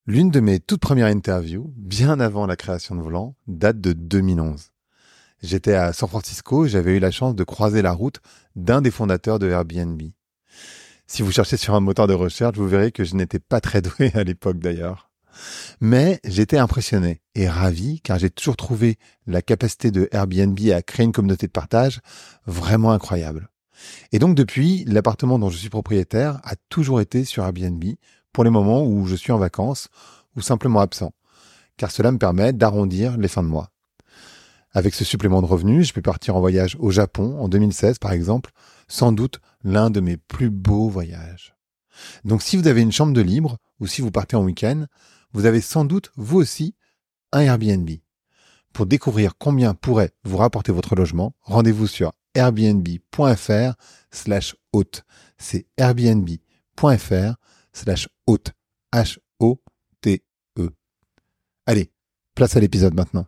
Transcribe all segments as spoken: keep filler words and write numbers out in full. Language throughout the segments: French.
L'une de mes toutes premières interviews, bien avant la création de Volant, date de deux mille onze. J'étais à San Francisco et j'avais eu la chance de croiser la route d'un des fondateurs de Airbnb. Si vous cherchez sur un moteur de recherche, vous verrez que je n'étais pas très doué à l'époque d'ailleurs. Mais j'étais impressionné et ravi car j'ai toujours trouvé la capacité de Airbnb à créer une communauté de partage vraiment incroyable. Et donc depuis, l'appartement dont je suis propriétaire a toujours été sur Airbnb pour les moments où je suis en vacances ou simplement absent, car cela me permet d'arrondir les fins de mois. Avec ce supplément de revenus, je peux partir en voyage au Japon en deux mille seize par exemple, sans doute l'un de mes plus beaux voyages. Donc si vous avez une chambre de libre ou si vous partez en week-end, vous avez sans doute vous aussi un Airbnb. Pour découvrir combien pourrait vous rapporter votre logement, rendez-vous sur airbnb.fr slash hôte. C'est airbnb.fr slash hôte. H O T E. Allez, place à l'épisode maintenant.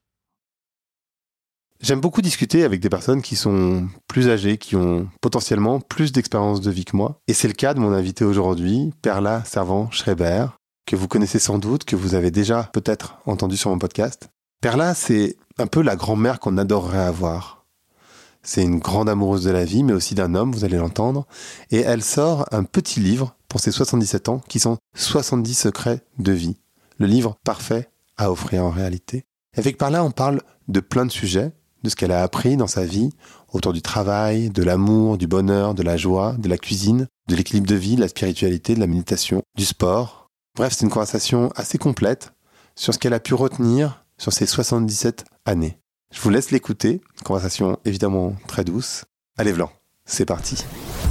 J'aime beaucoup discuter avec des personnes qui sont plus âgées, qui ont potentiellement plus d'expérience de vie que moi. Et c'est le cas de mon invité aujourd'hui, Perla Servan-Schreiber, que vous connaissez sans doute, que vous avez déjà peut-être entendu sur mon podcast. Perla, c'est un peu la grand-mère qu'on adorerait avoir. C'est une grande amoureuse de la vie, mais aussi d'un homme, vous allez l'entendre. Et elle sort un petit livre pour ses soixante-dix-sept ans, qui sont soixante-dix secrets de vie. Le livre parfait à offrir en réalité. Avec Perla, on parle de plein de sujets, de ce qu'elle a appris dans sa vie, autour du travail, de l'amour, du bonheur, de la joie, de la cuisine, de l'équilibre de vie, de la spiritualité, de la méditation, du sport. Bref, c'est une conversation assez complète sur ce qu'elle a pu retenir sur ses soixante-dix-sept années. Je vous laisse l'écouter, conversation évidemment très douce. Allez Vlan, c'est parti.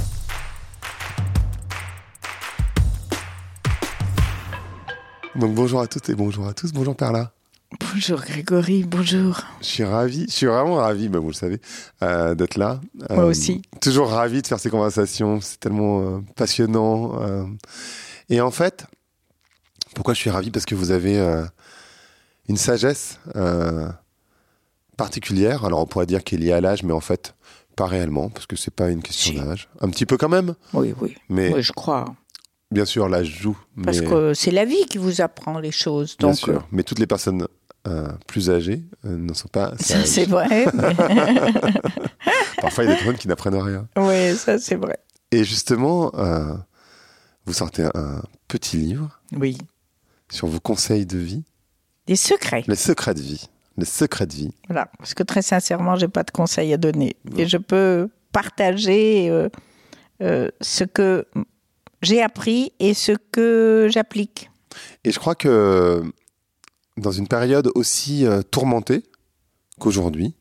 Donc bonjour à toutes et bonjour à tous, bonjour Perla. Bonjour Grégory, bonjour. Je suis ravi, je suis vraiment ravi, bah vous le savez, euh, d'être là. Moi euh, aussi. Toujours ravi de faire ces conversations, c'est tellement euh, passionnant. Euh. Et en fait, pourquoi je suis ravi ? Parce que vous avez euh, une sagesse euh, particulière. Alors on pourrait dire qu'elle est liée à l'âge, mais en fait, pas réellement, parce que c'est pas une question si. d'âge. Un petit peu quand même. Oui, oui, mais oui je crois. Bien sûr, l'âge joue. Parce mais... que c'est la vie qui vous apprend les choses. Bien donc, sûr, euh... mais toutes les personnes euh, plus âgées euh, ne sont pas sages. Ça, c'est vrai. Mais... Parfois, il y a des personnes qui n'apprennent rien. Oui, ça, c'est vrai. Et justement, euh, vous sortez un, un petit livre oui. sur vos conseils de vie. Des secrets. Les secrets de vie. Les secrets de vie. Voilà, parce que très sincèrement, je n'ai pas de conseils à donner. Bon. Et je peux partager euh, euh, ce que... j'ai appris et ce que j'applique. Et je crois que dans une période aussi euh, tourmentée qu'aujourd'hui,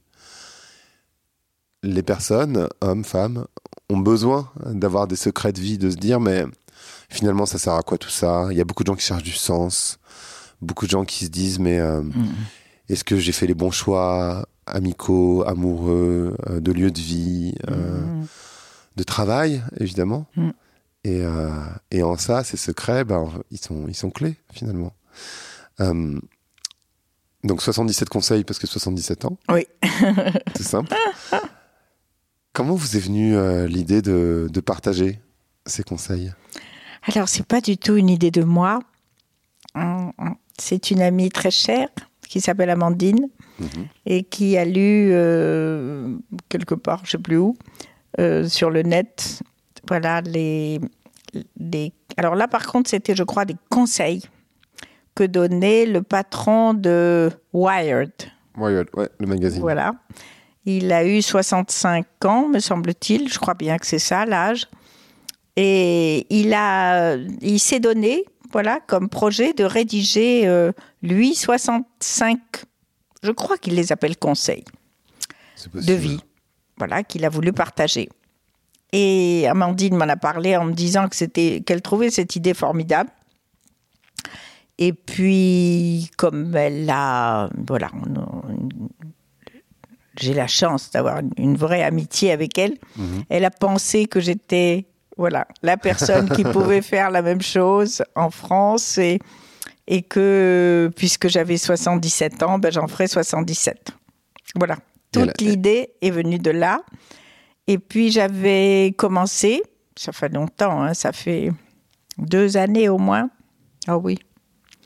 les personnes, hommes, femmes, ont besoin d'avoir des secrets de vie, de se dire mais finalement ça sert à quoi tout ça ? Il y a beaucoup de gens qui cherchent du sens, beaucoup de gens qui se disent mais euh, mmh. est-ce que j'ai fait les bons choix amicaux, amoureux, euh, de lieu de vie, euh, mmh. de travail évidemment mmh. Et, euh, et en ça, ces secrets, ben, ils sont, ils sont clés, finalement. Euh, donc, soixante-dix-sept conseils, parce que soixante-dix-sept ans. Oui. C'est simple. Comment vous est venue euh, l'idée de, de partager ces conseils ? Alors, c'est pas du tout une idée de moi. C'est une amie très chère, qui s'appelle Amandine, mmh. et qui a lu, euh, quelque part, je sais plus où, euh, sur le net... Voilà, les, les... Alors là, par contre, c'était, je crois, des conseils que donnait le patron de Wired. Wired, ouais, le magazine. Voilà. Il a eu soixante-cinq ans, me semble-t-il. Je crois bien que c'est ça, l'âge. Et il, a, il s'est donné, voilà, comme projet de rédiger, euh, lui, soixante-cinq... Je crois qu'il les appelle conseils de vie. Voilà, qu'il a voulu partager. Et Amandine m'en a parlé en me disant que c'était, qu'elle trouvait cette idée formidable. Et puis, comme elle a... Voilà, on, j'ai la chance d'avoir une vraie amitié avec elle. Mmh. Elle a pensé que j'étais voilà, la personne qui pouvait faire la même chose en France. Et, et que, puisque j'avais soixante-dix-sept ans, ben j'en ferai soixante-dix-sept. Voilà, toute l'idée est venue de là. Et puis, j'avais commencé, ça fait longtemps, hein, ça fait deux années au moins. Ah oui,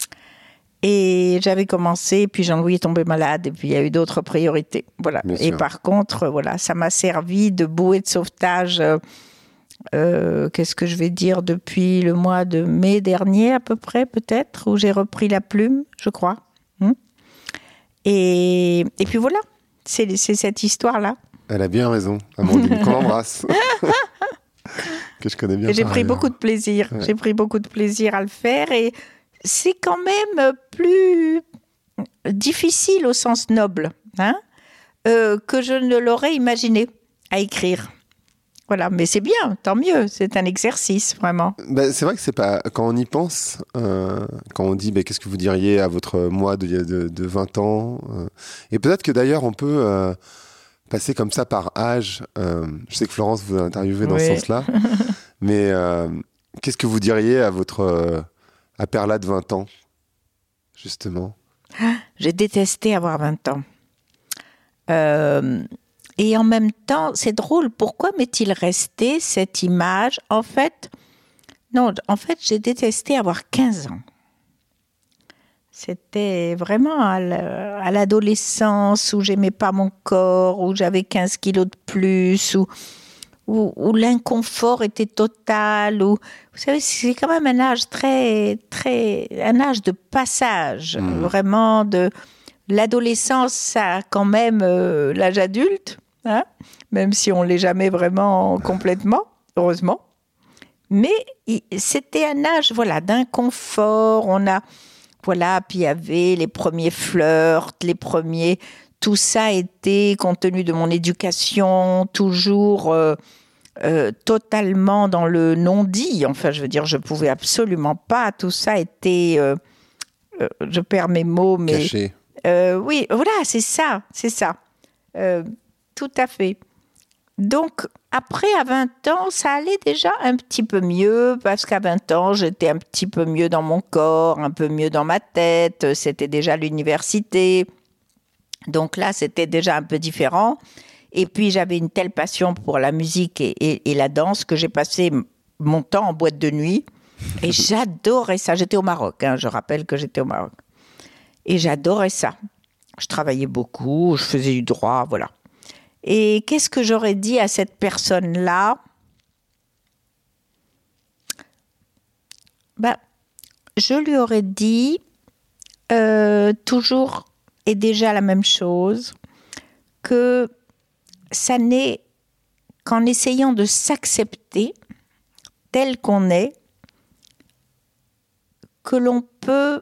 Et j'avais commencé, puis Jean-Louis est tombé malade, et puis il y a eu d'autres priorités. Voilà. Bien et sûr. par contre, voilà, ça m'a servi de bouée de sauvetage. Euh, euh, qu'est-ce que je vais dire, depuis le mois de mai dernier à peu près, peut-être, où j'ai repris la plume, je crois. Hum et, et puis voilà, c'est, c'est cette histoire-là. Elle a bien raison, Amandine, qu'on embrasse. Que je connais bien. Et j'ai pris ailleurs. beaucoup de plaisir. Ouais. J'ai pris beaucoup de plaisir à le faire. Et c'est quand même plus difficile au sens noble, hein, euh, que je ne l'aurais imaginé à écrire. Voilà, mais c'est bien, tant mieux. C'est un exercice, vraiment. Bah, c'est vrai que c'est pas quand on y pense, euh, quand on dit bah, qu'est-ce que vous diriez à votre moi de, de, de vingt ans, euh, et peut-être que d'ailleurs on peut euh, passer comme ça par âge. Euh, je sais que Florence vous a interviewé dans Oui. ce sens-là, mais euh, qu'est-ce que vous diriez à votre euh, à Perla de vingt ans, justement? J'ai détesté avoir vingt ans. Euh, et en même temps, c'est drôle, pourquoi m'est-il resté cette image? En fait, non, en fait, j'ai détesté avoir quinze ans. C'était vraiment à l'adolescence où j'aimais pas mon corps, où j'avais quinze kilos de plus, où, où, où l'inconfort était total. Où, vous savez, c'est quand même un âge très, très, un âge de passage, mmh. vraiment de l'adolescence, ça a quand même euh, l'âge adulte, hein, même si on l'est jamais vraiment complètement, heureusement. Mais c'était un âge, voilà, d'inconfort. On a Voilà, puis il y avait les premiers flirts, les premiers... Tout ça était, compte tenu de mon éducation, toujours euh, euh, totalement dans le non-dit. Enfin, je veux dire, je ne pouvais absolument pas. Tout ça était... Euh, euh, je perds mes mots, mais... Caché. Euh, oui, voilà, c'est ça, c'est ça. Euh, tout à fait. Donc, après, à vingt ans, ça allait déjà un petit peu mieux, parce qu'à vingt ans, j'étais un petit peu mieux dans mon corps, un peu mieux dans ma tête, c'était déjà l'université. Donc là, c'était déjà un peu différent. Et puis, j'avais une telle passion pour la musique et, et, et la danse que j'ai passé mon temps en boîte de nuit. Et j'adorais ça. J'étais au Maroc, hein, je rappelle que j'étais au Maroc. Et j'adorais ça. Je travaillais beaucoup, je faisais du droit, voilà. Et qu'est-ce que j'aurais dit à cette personne-là? Ben, je lui aurais dit euh, toujours et déjà la même chose, que ça n'est qu'en essayant de s'accepter tel qu'on est que l'on peut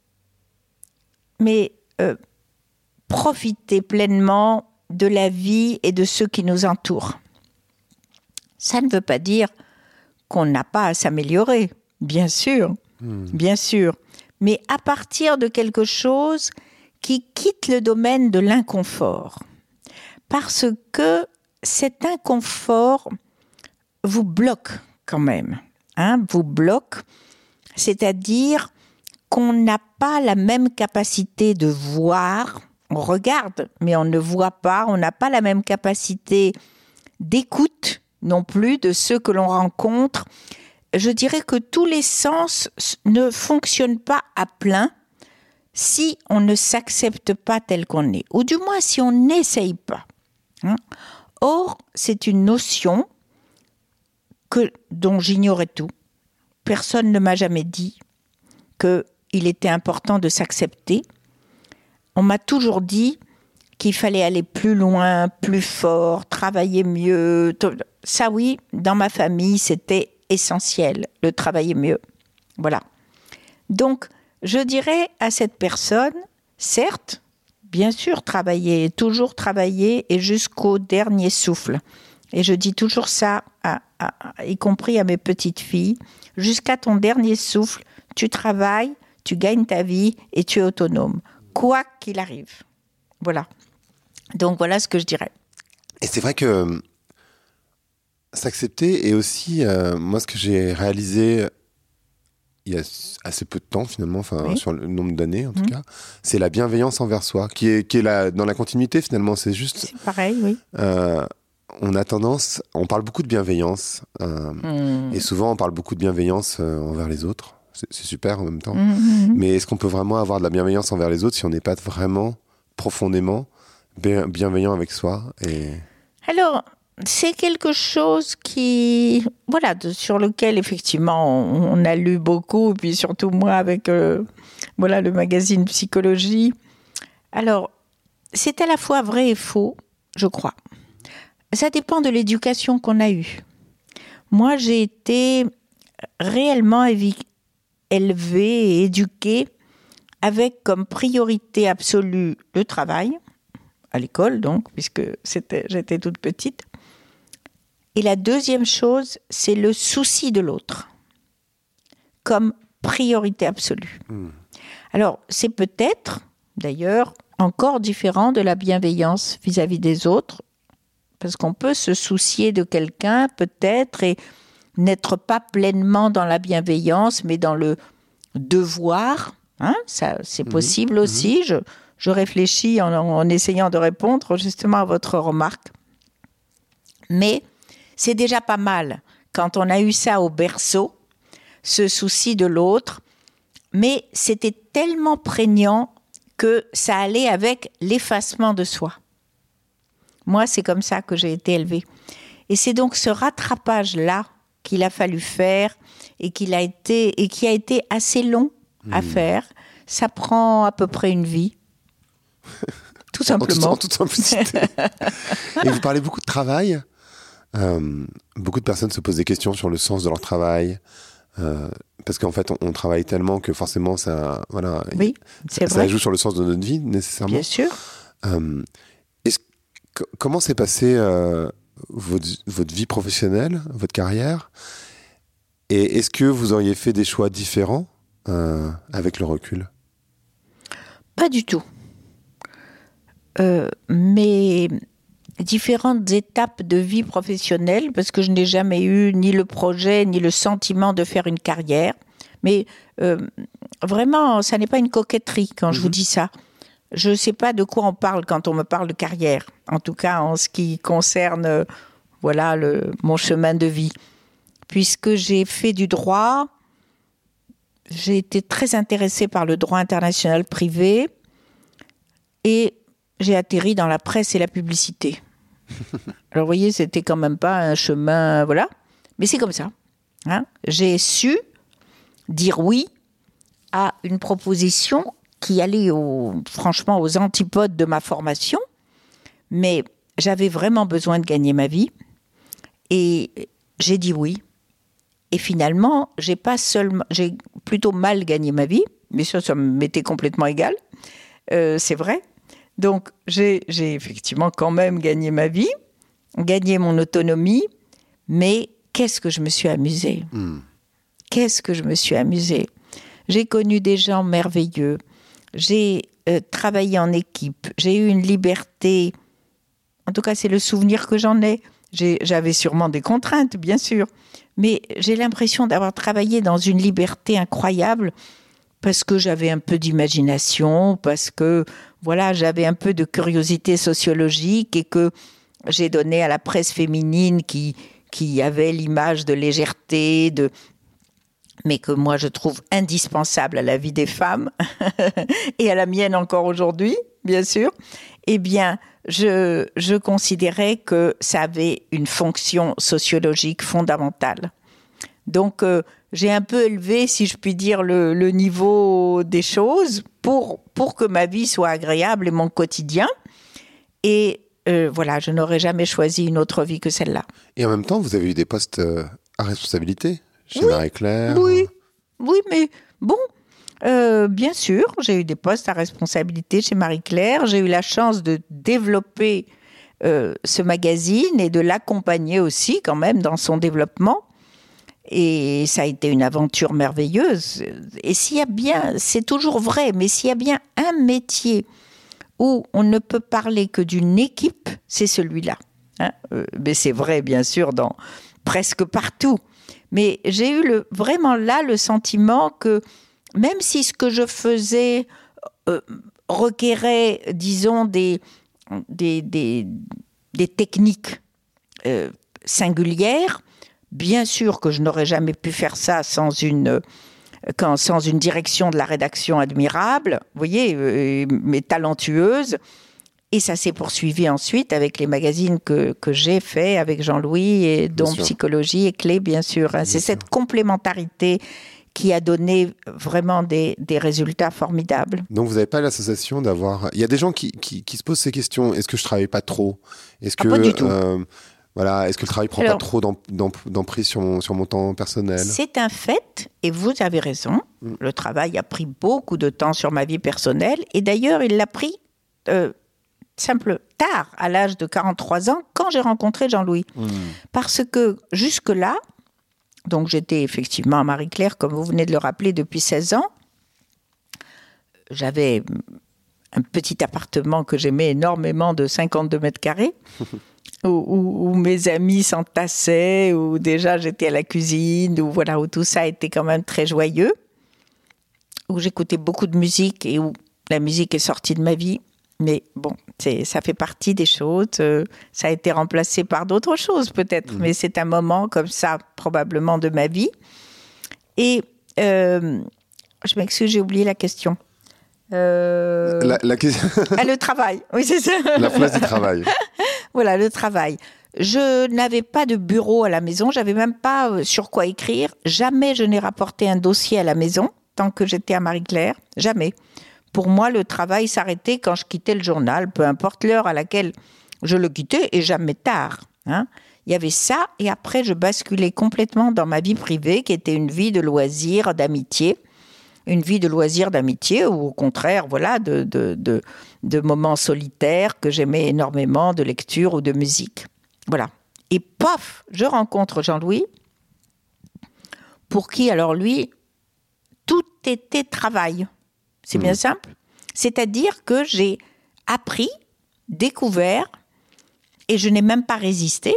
mais euh, profiter pleinement de la vie et de ceux qui nous entourent. Ça ne veut pas dire qu'on n'a pas à s'améliorer, bien sûr, mmh. bien sûr, mais à partir de quelque chose qui quitte le domaine de l'inconfort. Parce que cet inconfort vous bloque quand même, hein, vous bloque, c'est-à-dire qu'on n'a pas la même capacité de voir. On regarde, mais on ne voit pas. On n'a pas la même capacité d'écoute non plus de ceux que l'on rencontre. Je dirais que tous les sens ne fonctionnent pas à plein si on ne s'accepte pas tel qu'on est, ou du moins si on n'essaye pas. Or, c'est une notion que, dont j'ignorais tout. Personne ne m'a jamais dit qu'il était important de s'accepter. On m'a toujours dit qu'il fallait aller plus loin, plus fort, travailler mieux. Ça, oui, dans ma famille, c'était essentiel, le travailler mieux. Voilà. Donc, je dirais à cette personne, certes, bien sûr, travailler, toujours travailler et jusqu'au dernier souffle. Et je dis toujours ça, à, à, y compris à mes petites filles, jusqu'à ton dernier souffle, tu travailles, tu gagnes ta vie et tu es autonome. Quoi qu'il arrive. Voilà. Donc, voilà ce que je dirais. Et c'est vrai que euh, s'accepter est aussi, euh, moi, ce que j'ai réalisé il y a assez peu de temps, finalement, enfin, oui. sur le nombre d'années, en tout mmh. cas, c'est la bienveillance envers soi, qui est, qui est la, dans la continuité, finalement. C'est juste... C'est pareil, oui. Euh, on a tendance... On parle beaucoup de bienveillance. Euh, mmh. Et souvent, on parle beaucoup de bienveillance euh, envers les autres. c'est, c'est super en même temps. Mmh. Mais est-ce qu'on peut vraiment avoir de la bienveillance envers les autres si on n'est pas vraiment profondément bien, bienveillant avec soi et... Alors, c'est quelque chose qui, voilà, de, sur lequel effectivement on, on a lu beaucoup, puis surtout moi avec euh, voilà, le magazine Psychologie. Alors, c'est à la fois vrai et faux, je crois. Ça dépend de l'éducation qu'on a eue. Moi, j'ai été réellement évi- élevée et éduquée avec comme priorité absolue le travail, à l'école donc, puisque c'était, j'étais toute petite. Et la deuxième chose, c'est le souci de l'autre, comme priorité absolue. Mmh. Alors, c'est peut-être, d'ailleurs, encore différent de la bienveillance vis-à-vis des autres, parce qu'on peut se soucier de quelqu'un, peut-être, et n'être pas pleinement dans la bienveillance, mais dans le devoir. Hein, ça, c'est possible mmh. aussi. Je, je réfléchis en, en essayant de répondre justement à votre remarque. Mais c'est déjà pas mal quand on a eu ça au berceau, ce souci de l'autre. Mais c'était tellement prégnant que ça allait avec l'effacement de soi. Moi, c'est comme ça que j'ai été élevée. Et c'est donc ce rattrapage-là qu'il a fallu faire et, qu'il a été, et qui a été assez long mmh. à faire. Ça prend à peu près une vie. Tout simplement. En toute simplicité. Et vous parlez beaucoup de travail. Euh, beaucoup de personnes se posent des questions sur le sens de leur travail. Euh, parce qu'en fait, on, on travaille tellement que forcément, ça, voilà, oui, c'est ça, vrai. ça joue sur le sens de notre vie, nécessairement. Bien sûr. Euh, est-ce, c- comment s'est passée euh, votre, votre vie professionnelle, votre carrière? Et est-ce que vous auriez fait des choix différents euh, avec le recul? Pas du tout. Euh, mais différentes étapes de vie professionnelle, parce que je n'ai jamais eu ni le projet, ni le sentiment de faire une carrière. Mais euh, vraiment, ça n'est pas une coquetterie quand mmh. je vous dis ça. Je ne sais pas de quoi on parle quand on me parle de carrière. En tout cas, en ce qui concerne euh, voilà, le, mon chemin de vie. Puisque j'ai fait du droit, j'ai été très intéressée par le droit international privé et j'ai atterri dans la presse et la publicité. Alors, vous voyez, c'était quand même pas un chemin, voilà. Mais c'est comme ça. Hein. J'ai su dire oui à une proposition qui allait, au, franchement, aux antipodes de ma formation. Mais j'avais vraiment besoin de gagner ma vie. Et j'ai dit oui. Et finalement, j'ai pas seulement, j'ai plutôt mal gagné ma vie. Mais ça, ça m'était complètement égal. Euh, c'est vrai. Donc, j'ai, j'ai effectivement quand même gagné ma vie, gagné mon autonomie, mais qu'est-ce que je me suis amusée. Mmh. Qu'est-ce que je me suis amusée. J'ai connu des gens merveilleux, j'ai euh, travaillé en équipe, j'ai eu une liberté, en tout cas c'est le souvenir que j'en ai. J'ai, j'avais sûrement des contraintes, bien sûr, mais j'ai l'impression d'avoir travaillé dans une liberté incroyable, parce que j'avais un peu d'imagination, parce que voilà, j'avais un peu de curiosité sociologique et que j'ai donné à la presse féminine qui, qui avait l'image de légèreté, de... mais que moi je trouve indispensable à la vie des femmes et à la mienne encore aujourd'hui, bien sûr. Eh bien, je, je considérais que ça avait une fonction sociologique fondamentale. Donc, euh, j'ai un peu élevé, si je puis dire, le, le niveau des choses pour, pour que ma vie soit agréable et mon quotidien. Et euh, voilà, je n'aurais jamais choisi une autre vie que celle-là. Et en même temps, vous avez eu des postes euh, à responsabilité chez oui, Marie-Claire. Oui, oui, mais bon, euh, bien sûr, j'ai eu des postes à responsabilité chez Marie-Claire. J'ai eu la chance de développer euh, ce magazine et de l'accompagner aussi quand même dans son développement. Et ça a été une aventure merveilleuse. Et s'il y a bien, c'est toujours vrai, mais s'il y a bien un métier où on ne peut parler que d'une équipe, c'est celui-là. Hein, euh, mais c'est vrai, bien sûr, dans presque partout. Mais j'ai eu le, vraiment là le sentiment que même si ce que je faisais euh, requérait, disons, des, des, des, des techniques euh, singulières, bien sûr que je n'aurais jamais pu faire ça sans une, quand, sans une direction de la rédaction admirable, vous voyez, euh, mais talentueuse. Et ça s'est poursuivi ensuite avec les magazines que, que j'ai faits avec Jean-Louis, et dont Psychologie et Clé, bien sûr. Bien C'est sûr. Cette complémentarité qui a donné vraiment des, des résultats formidables. Donc vous n'avez pas l'association d'avoir... Il y a des gens qui, qui, qui se posent ces questions. Est-ce que je ne travaille pas trop ? Est-ce que, ah, pas du tout. Euh, voilà, est-ce que le travail ne prend Alors, pas trop d'emprise sur mon, sur mon temps personnel ? C'est un fait, et vous avez raison. Mm. Le travail a pris beaucoup de temps sur ma vie personnelle. Et d'ailleurs, il l'a pris euh, simple, tard, à l'âge de quarante-trois ans, quand j'ai rencontré Jean-Louis. Mm. Parce que jusque-là, donc j'étais effectivement à Marie-Claire, comme vous venez de le rappeler, depuis seize ans. J'avais un petit appartement que j'aimais énormément de cinquante-deux mètres carrés, où, où, où mes amis s'entassaient, où déjà j'étais à la cuisine, où, voilà, où tout ça était quand même très joyeux, où j'écoutais beaucoup de musique et où la musique est sortie de ma vie. Mais bon, c'est, ça fait partie des choses. Euh, ça a été remplacé par d'autres choses peut-être, mmh. mais c'est un moment comme ça probablement de ma vie. Et euh, je m'excuse, j'ai oublié la question. Euh... La, la question. Ah, le travail, oui c'est ça. La place du travail. Voilà, le travail. Je n'avais pas de bureau à la maison, j'avais même pas sur quoi écrire. Jamais je n'ai rapporté un dossier à la maison tant que j'étais à Marie-Claire, jamais. Pour moi, le travail s'arrêtait quand je quittais le journal, peu importe l'heure à laquelle je le quittais, et jamais tard. Hein. Il y avait ça, et après, je basculais complètement dans ma vie privée, qui était une vie de loisirs, d'amitié. Une vie de loisirs, d'amitié, ou au contraire, voilà, de, de, de, de moments solitaires que j'aimais énormément, de lecture ou de musique. Voilà. Et pof, je rencontre Jean-Louis, pour qui, alors lui, tout était travail. C'est bien simple. C'est-à-dire que j'ai appris, découvert, et je n'ai même pas résisté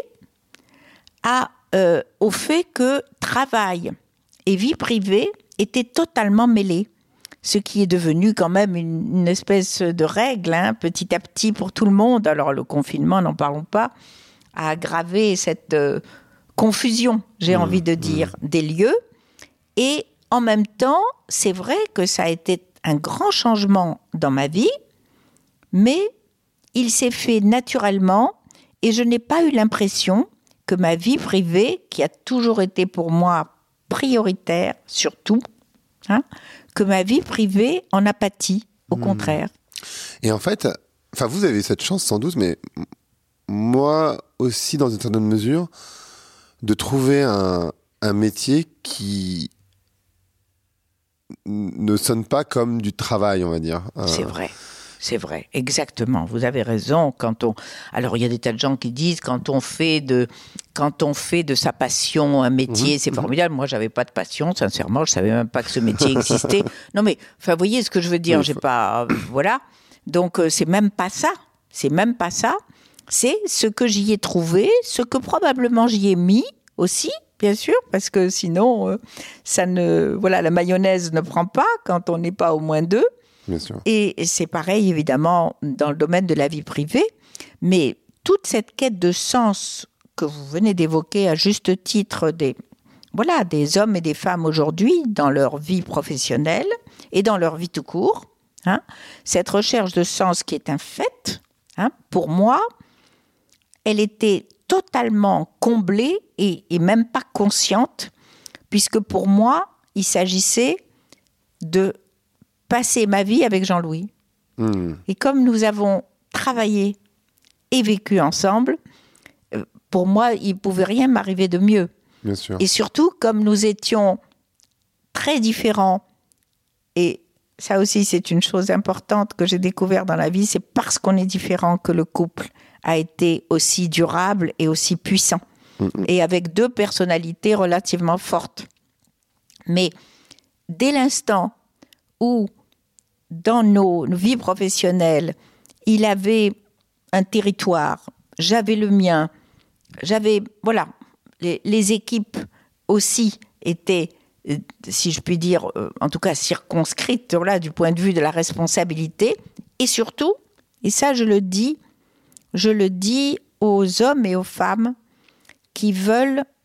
à, euh, au fait que travail et vie privée étaient totalement mêlés. Ce qui est devenu quand même une, une espèce de règle, hein, petit à petit pour tout le monde. Alors le confinement, n'en parlons pas, a aggravé cette euh, confusion, j'ai mmh, envie de dire, mmh. des lieux. Et en même temps, c'est vrai que ça a été un grand changement dans ma vie, mais il s'est fait naturellement et je n'ai pas eu l'impression que ma vie privée, qui a toujours été pour moi prioritaire, surtout, hein, que ma vie privée en a pâti, au mmh. contraire. Et en fait, enfin, vous avez cette chance sans doute, mais moi aussi, dans une certaine mesure, de trouver un, un métier qui ne sonne pas comme du travail, on va dire. C'est vrai, c'est vrai, exactement. Vous avez raison. Quand on, alors il y a des tas de gens qui disent quand on fait de, quand on fait de sa passion un métier, mmh, c'est formidable. Mmh. Moi, j'avais pas de passion, sincèrement, je savais même pas que ce métier existait. Non, mais enfin, vous voyez ce que je veux dire. Oui, j'ai faut... pas, euh, voilà. Donc euh, c'est même pas ça. C'est même pas ça. C'est ce que j'y ai trouvé, ce que probablement j'y ai mis aussi. Bien sûr, parce que sinon, euh, ça ne, voilà, la mayonnaise ne prend pas quand on n'est pas au moins deux. Bien sûr. Et c'est pareil, évidemment, dans le domaine de la vie privée. Mais toute cette quête de sens que vous venez d'évoquer à juste titre des, voilà, des hommes et des femmes aujourd'hui dans leur vie professionnelle et dans leur vie tout court, hein, cette recherche de sens qui est un fait, hein, pour moi, elle était totalement comblée et, et même pas consciente, puisque pour moi, il s'agissait de passer ma vie avec Jean-Louis. Mmh. Et comme nous avons travaillé et vécu ensemble, pour moi, il ne pouvait rien m'arriver de mieux. Bien sûr. Et surtout, comme nous étions très différents, et ça aussi, c'est une chose importante que j'ai découvert dans la vie, c'est parce qu'on est différents que le couple a été aussi durable et aussi puissant, mmh. et avec deux personnalités relativement fortes. Mais dès l'instant où, dans nos, nos vies professionnelles, il avait un territoire, j'avais le mien, j'avais, voilà, les, les équipes aussi étaient, si je puis dire, en tout cas circonscrites, là, du point de vue de la responsabilité, et surtout, et ça je le dis, je le dis aux hommes et aux femmes qui veulent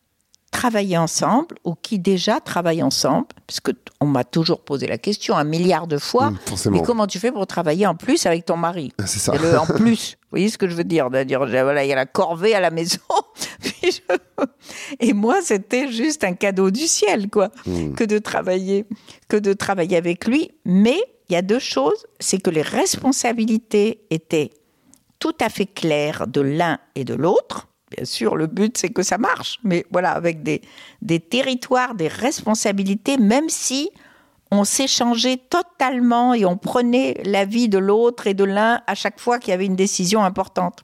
travailler ensemble ou qui déjà travaillent ensemble, parce qu'on m'a toujours posé la question un milliard de fois, mmh, mais comment tu fais pour travailler en plus avec ton mari ? C'est ça. Et le en plus, vous voyez ce que je veux dire, de dire voilà, il y a la corvée à la maison. Puis je... Et moi, c'était juste un cadeau du ciel, quoi, mmh. que de travailler, que de travailler avec lui. Mais il y a deux choses, c'est que les responsabilités étaient tout à fait claires de l'un et de l'autre. Bien sûr, le but, c'est que ça marche. Mais voilà, avec des, des territoires, des responsabilités, même si on s'échangeait totalement et on prenait l'avis de l'autre et de l'un à chaque fois qu'il y avait une décision importante.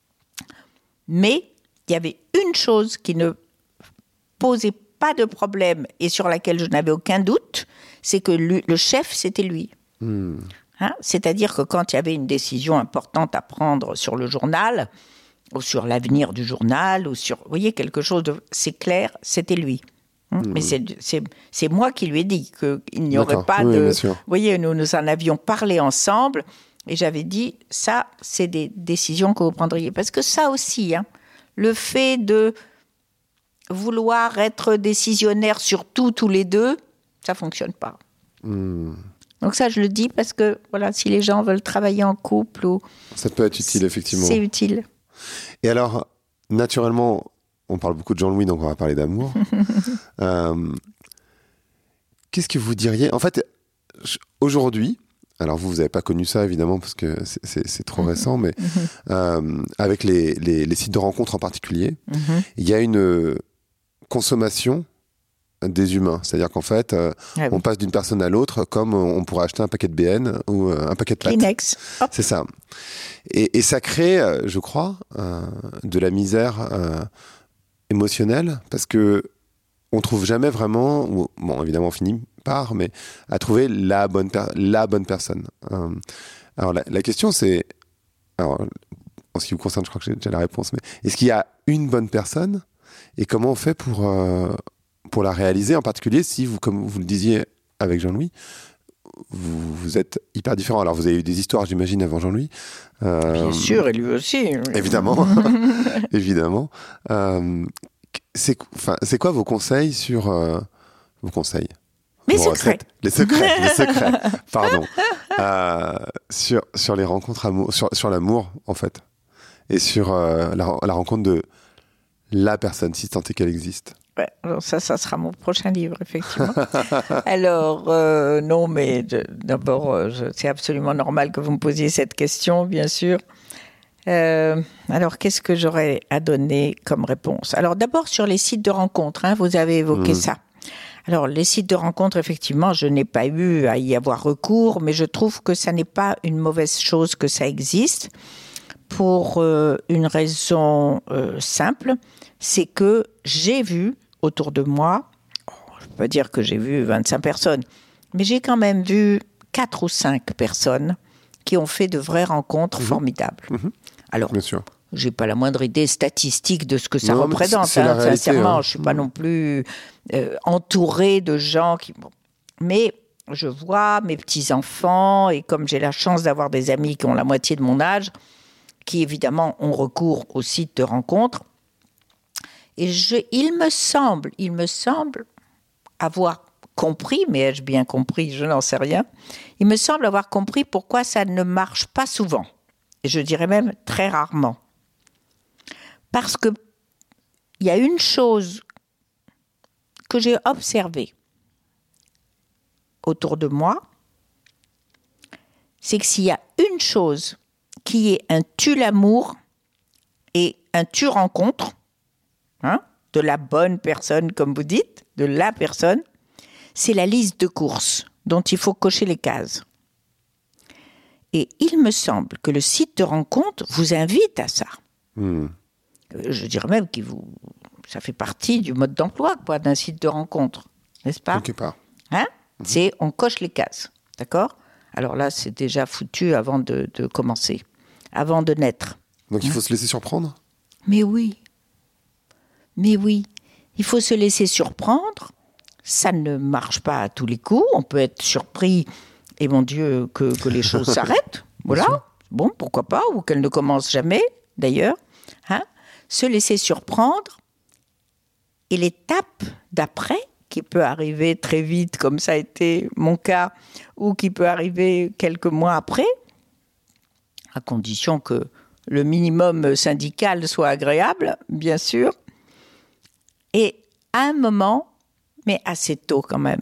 Mais il y avait une chose qui ne posait pas de problème et sur laquelle je n'avais aucun doute, c'est que lui, le chef, c'était lui. Mmh. Hein ? C'est-à-dire que quand il y avait une décision importante à prendre sur le journal, ou sur l'avenir du journal, ou sur, vous voyez, quelque chose de... C'est clair, c'était lui. Mmh. Mais c'est, c'est, c'est moi qui lui ai dit qu'il n'y aurait D'accord. pas oui, de... Vous voyez, nous, nous en avions parlé ensemble, et j'avais dit, ça, c'est des décisions que vous prendriez. Parce que ça aussi, hein, le fait de vouloir être décisionnaire sur tout, tous les deux, ça ne fonctionne pas. Mmh. Donc ça, je le dis parce que, voilà, si les gens veulent travailler en couple... ou ça peut être utile, effectivement. C'est utile. Et alors, naturellement, on parle beaucoup de Jean-Louis, donc on va parler d'amour. euh, qu'est-ce que vous diriez ? En fait, aujourd'hui, alors vous, vous n'avez pas connu ça, évidemment, parce que c'est, c'est, c'est trop récent, mais euh, avec les, les, les sites de rencontres en particulier, il y a une consommation des humains. C'est-à-dire qu'en fait, euh, ah oui. on passe d'une personne à l'autre comme on pourrait acheter un paquet de B N ou euh, un paquet de pâtes. Kleenex. Hop. C'est ça. Et, et ça crée, euh, je crois, euh, de la misère euh, émotionnelle parce que on trouve jamais vraiment, ou, bon, évidemment, on finit par, mais à trouver la bonne, per- la bonne personne. Euh, alors, la, la question, c'est... Alors, en ce qui vous concerne, je crois que j'ai déjà la réponse, mais est-ce qu'il y a une bonne personne et comment on fait pour... Euh, pour la réaliser, en particulier si vous, comme vous le disiez avec Jean-Louis, vous, vous êtes hyper différents. Alors vous avez eu des histoires, j'imagine, avant Jean-Louis. Euh, Bien sûr, et lui aussi. Évidemment, évidemment. Euh, c'est, enfin, c'est quoi vos conseils sur euh, vos conseils Les secrets. Recettes, les secrets, les secrets. Pardon. Euh, sur sur les rencontres amour, sur sur l'amour en fait, et sur euh, la, la rencontre de la personne, si tant est qu'elle existe. Ouais, alors ça, ça sera mon prochain livre, effectivement. alors, euh, non, mais de, d'abord, euh, je, c'est absolument normal que vous me posiez cette question, bien sûr. Euh, alors, qu'est-ce que j'aurais à donner comme réponse ? Alors, d'abord, sur les sites de rencontres, hein, vous avez évoqué mmh. ça. Alors, les sites de rencontres, effectivement, je n'ai pas eu à y avoir recours, mais je trouve que ça n'est pas une mauvaise chose que ça existe, pour euh, une raison euh, simple, c'est que j'ai vu autour de moi, je ne peux pas dire que j'ai vu vingt-cinq personnes, mais j'ai quand même vu quatre ou cinq personnes qui ont fait de vraies rencontres mmh. formidables. Mmh. Alors, je n'ai pas la moindre idée statistique de ce que ça non, représente. C'est, c'est hein, réalité, sincèrement, hein. je ne suis pas mmh. non plus euh, entourée de gens qui... Bon. Mais je vois mes petits-enfants, et comme j'ai la chance d'avoir des amis qui ont la moitié de mon âge, qui évidemment ont recours aux sites de rencontres, et je, il me semble, il me semble avoir compris, mais ai-je bien compris, je n'en sais rien, il me semble avoir compris pourquoi ça ne marche pas souvent, et je dirais même très rarement. Parce qu'il y a une chose que j'ai observée autour de moi, c'est que s'il y a une chose qui est un tue-l'amour et un tue-rencontre, hein, de la bonne personne, comme vous dites, de la personne, c'est la liste de courses dont il faut cocher les cases. Et il me semble que le site de rencontre vous invite à ça. Mmh. Je dirais même que vous, ça fait partie du mode d'emploi, quoi, d'un site de rencontre, n'est-ce pas ? Quelque part. Hein ? Mmh. C'est on coche les cases, d'accord ? Alors là, c'est déjà foutu avant de, de commencer, avant de naître. Donc il faut hein ? se laisser surprendre ? Mais oui. Mais oui. Il faut se laisser surprendre. Ça ne marche pas à tous les coups. On peut être surpris, et mon Dieu, que, que les choses s'arrêtent. Voilà. Bon, pourquoi pas, ou qu'elles ne commencent jamais, d'ailleurs. Hein ? Se laisser surprendre Et l'étape d'après, qui peut arriver très vite, comme ça a été mon cas, ou qui peut arriver quelques mois après, à condition que le minimum syndical soit agréable, bien sûr. Et à un moment, mais assez tôt quand même,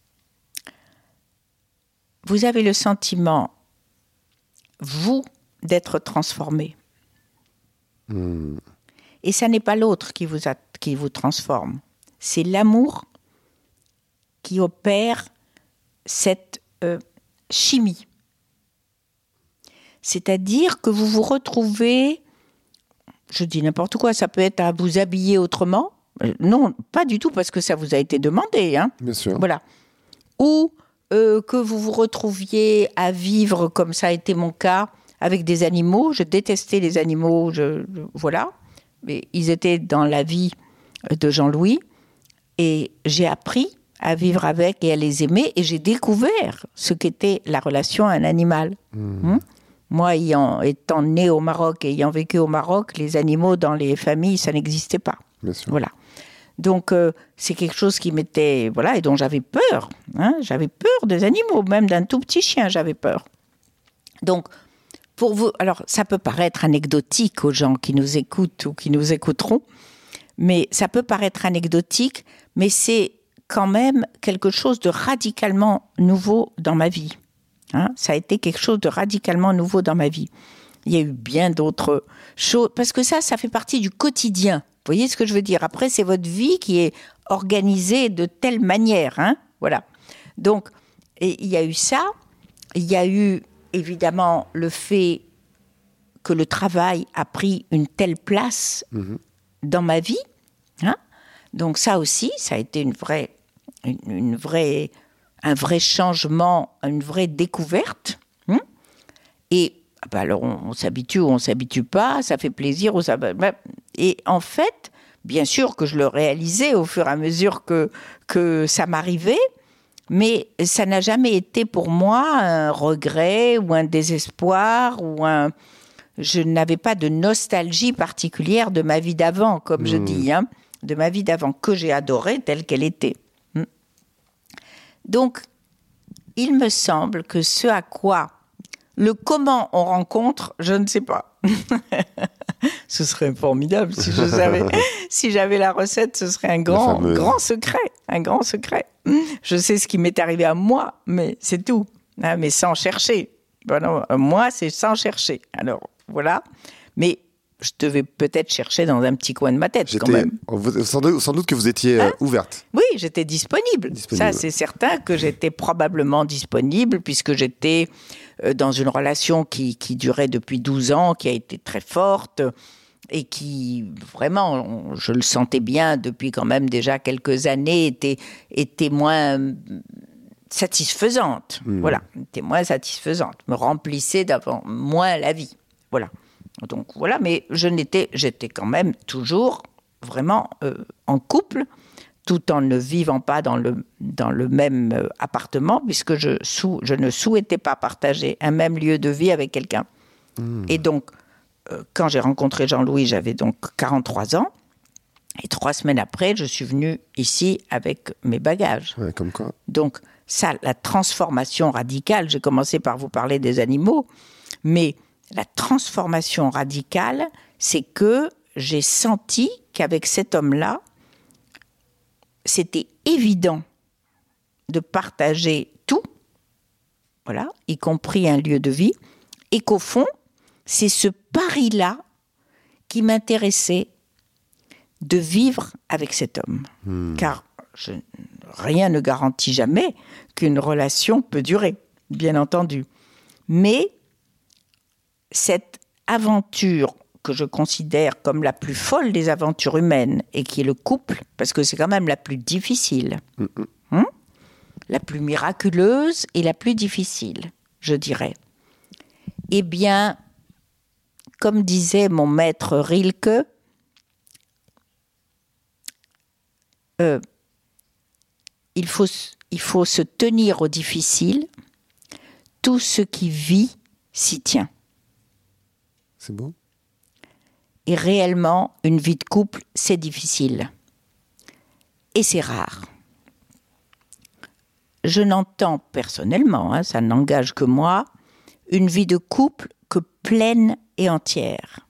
vous avez le sentiment, vous, d'être transformé. Mmh. Et ça n'est pas l'autre qui vous, a, qui vous transforme. C'est l'amour qui opère cette euh, chimie. C'est-à-dire que vous vous retrouvez, je dis n'importe quoi, ça peut être à vous habiller autrement. Non, pas du tout, parce que ça vous a été demandé. Hein. Bien sûr. Voilà. Ou euh, que vous vous retrouviez à vivre, comme ça a été mon cas, avec des animaux. Je détestais les animaux, je, je, voilà. Mais ils étaient dans la vie de Jean-Louis. Et j'ai appris à vivre avec et à les aimer. Et j'ai découvert ce qu'était la relation à un animal. Mmh. Hum Moi, ayant, étant née au Maroc et ayant vécu au Maroc, les animaux dans les familles, ça n'existait pas. Bien sûr. Voilà. Donc, euh, c'est quelque chose qui m'était... Voilà, et dont j'avais peur. Hein, j'avais peur des animaux, même d'un tout petit chien, j'avais peur. Donc, pour vous... Alors, ça peut paraître anecdotique aux gens qui nous écoutent ou qui nous écouteront, mais ça peut paraître anecdotique, mais c'est quand même quelque chose de radicalement nouveau dans ma vie. Hein, ça a été quelque chose de radicalement nouveau dans ma vie. Il y a eu bien d'autres choses, parce que ça, ça fait partie du quotidien. Vous voyez ce que je veux dire ? Après, c'est votre vie qui est organisée de telle manière. Hein, voilà. Donc, et il y a eu ça. Il y a eu, évidemment, le fait que le travail a pris une telle place mmh. dans ma vie. Hein, donc ça aussi, ça a été une vraie... Une, une vraie un vrai changement, une vraie découverte. Hein et bah alors on, on s'habitue ou on ne s'habitue pas, ça fait plaisir. Ou ça, bah, et en fait, bien sûr que je le réalisais au fur et à mesure que, que ça m'arrivait, mais ça n'a jamais été pour moi un regret ou un désespoir. Ou un... Je n'avais pas de nostalgie particulière de ma vie d'avant, comme mmh. je dis, hein, de ma vie d'avant, que j'ai adorée telle qu'elle était. Donc, il me semble que ce à quoi, le comment on rencontre, je ne sais pas. Ce serait formidable si je savais, si j'avais la recette, ce serait un grand, grand secret, un grand secret. Je sais ce qui m'est arrivé à moi, mais c'est tout, hein, mais sans chercher. Bon, moi, c'est sans chercher. Alors, voilà. Mais je devais peut-être chercher dans un petit coin de ma tête, j'étais, quand même. Sans doute, sans doute que vous étiez hein? ouverte. Oui, j'étais disponible. disponible. Ça, c'est certain que j'étais probablement disponible, puisque j'étais dans une relation qui, qui durait depuis douze ans, qui a été très forte, et qui, vraiment, je le sentais bien depuis quand même déjà quelques années, était, était moins satisfaisante. Mmh. Voilà, était moins satisfaisante, me remplissait d'avant moins la vie. Voilà. Donc voilà, mais je n'étais, j'étais quand même toujours vraiment euh, en couple, tout en ne vivant pas dans le, dans le même euh, appartement, puisque je, sou, je ne souhaitais pas partager un même lieu de vie avec quelqu'un. Mmh. Et donc, euh, quand j'ai rencontré Jean-Louis, j'avais donc quarante-trois ans, et trois semaines après, je suis venue ici avec mes bagages. Ouais, comme quoi. Donc ça, la transformation radicale, j'ai commencé par vous parler des animaux, mais... La transformation radicale, c'est que j'ai senti qu'avec cet homme-là, c'était évident de partager tout, voilà, y compris un lieu de vie, et qu'au fond, c'est ce pari-là qui m'intéressait de vivre avec cet homme. Mmh. Car je, rien ne garantit jamais qu'une relation peut durer, bien entendu. Mais cette aventure que je considère comme la plus folle des aventures humaines, et qui est le couple, parce que c'est quand même la plus difficile, mmh. hein, la plus miraculeuse et la plus difficile, je dirais. Eh bien, comme disait mon maître Rilke, euh, il faut, il faut se tenir au difficile, tout ce qui vit s'y tient. C'est beau. Et réellement, une vie de couple, c'est difficile. Et c'est rare. Je n'entends personnellement, hein, ça n'engage que moi, une vie de couple que pleine et entière.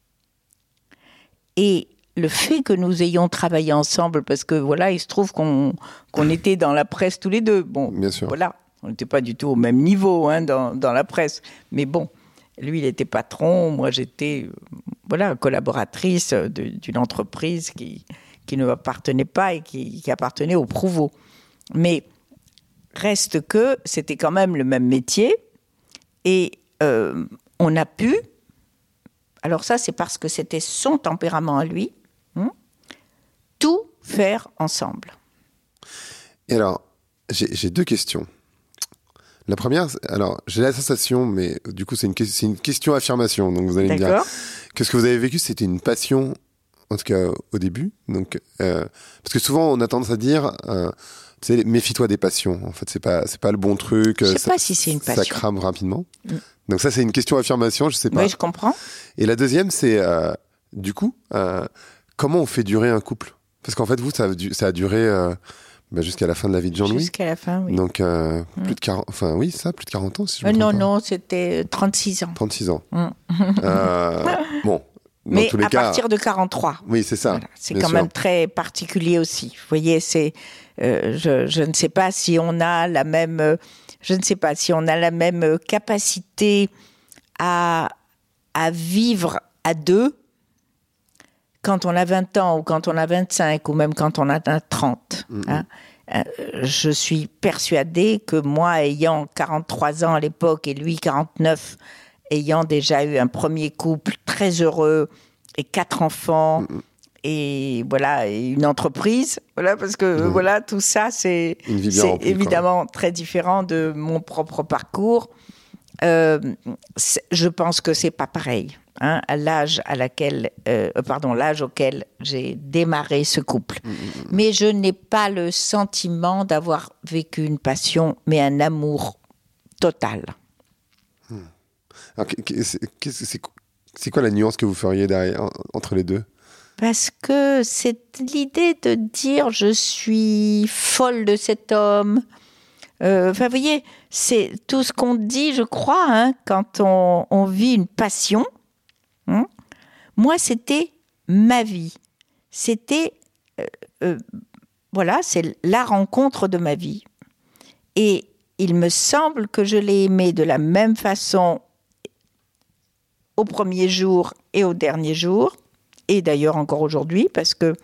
Et le fait que nous ayons travaillé ensemble, parce que voilà, il se trouve qu'on, qu'on était dans la presse tous les deux. Bon, Bien sûr. Voilà, on n'était pas du tout au même niveau hein, dans, dans la presse. Mais bon, lui, il était patron, moi j'étais euh, voilà, collaboratrice de, d'une entreprise qui, qui ne m'appartenait pas et qui, qui appartenait au Prouveau. Mais reste que c'était quand même le même métier et euh, on a pu, alors ça c'est parce que c'était son tempérament à lui, hein, tout faire ensemble. Et alors, j'ai, j'ai deux questions. La première, alors j'ai la sensation, mais du coup c'est une, c'est une question-affirmation, donc vous allez D'accord. me dire que ce que vous avez vécu c'était une passion, en tout cas au début, donc euh, parce que souvent on a tendance à dire, euh, tu sais, méfie-toi des passions. En fait, c'est pas c'est pas le bon truc. Je sais ça, pas si c'est une passion. Ça crame rapidement. Mm. Donc ça c'est une question-affirmation, je sais pas. Oui, je comprends. Et la deuxième c'est euh, du coup euh, comment on fait durer un couple, parce qu'en fait vous ça a, du, ça a duré euh, bah, jusqu'à la fin de la vie de Jean-Louis. Jusqu'à la fin, oui. Donc, euh, Mm. plus de quarante, enfin, oui, ça, plus de quarante ans, si je me Euh, trompe non, pas. non, c'était trente-six ans. trente-six ans. Mm. Euh, bon, dans Mais tous les à cas. partir de quarante-trois. Oui, c'est ça. Voilà, c'est bien quand sûr. même très particulier aussi. Vous voyez, c'est, euh, je, je ne sais pas si on a la même, euh, je ne sais pas si on a la même capacité à, à vivre à deux quand on a vingt ans ou quand on a vingt-cinq ou même quand on a trente. Mm-hmm. Hein. Euh, je suis persuadée que moi, ayant quarante-trois ans à l'époque et lui quarante-neuf, ayant déjà eu un premier couple très heureux et quatre enfants, Mm-hmm. et voilà, et une entreprise, voilà, parce que Mmh. voilà, tout ça, c'est, Une vie bien c'est remplie, évidemment très différent de mon propre parcours. Euh, c'est- je pense que c'est pas pareil, hein, à l'âge à laquelle, euh, pardon, l'âge auquel j'ai démarré ce couple. Mmh. Mais je n'ai pas le sentiment d'avoir vécu une passion, mais un amour total. Alors, qu'est- qu'est- qu'est-ce que c'est, c'est quoi la nuance que vous feriez derrière, en- entre les deux? Parce que c'est l'idée de dire je suis folle de cet homme. Euh, Enfin, vous voyez, c'est tout ce qu'on dit, je crois, hein, quand on, on vit une passion. Hein. Moi, c'était ma vie. C'était, euh, euh, voilà, c'est la rencontre de ma vie. Et il me semble que je l'ai aimé de la même façon au premier jour et au dernier jour. Et d'ailleurs encore aujourd'hui, parce que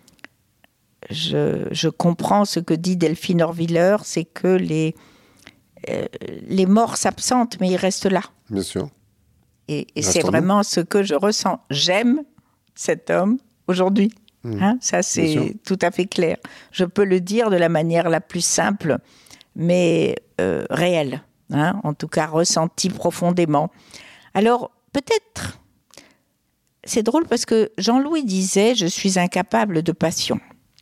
je, je comprends ce que dit Delphine Orviller, c'est que les, euh, les morts s'absentent, mais ils restent là. Bien sûr. Et, et Reste c'est en vraiment ce que je ressens. J'aime cet homme aujourd'hui. Mmh. Hein, ça, Bien c'est sûr. tout à fait clair. Je peux le dire de la manière la plus simple, mais euh, réelle. Hein, en tout cas, ressentie profondément. Alors, peut-être... C'est drôle parce que Jean-Louis disait « Je suis incapable de passion ».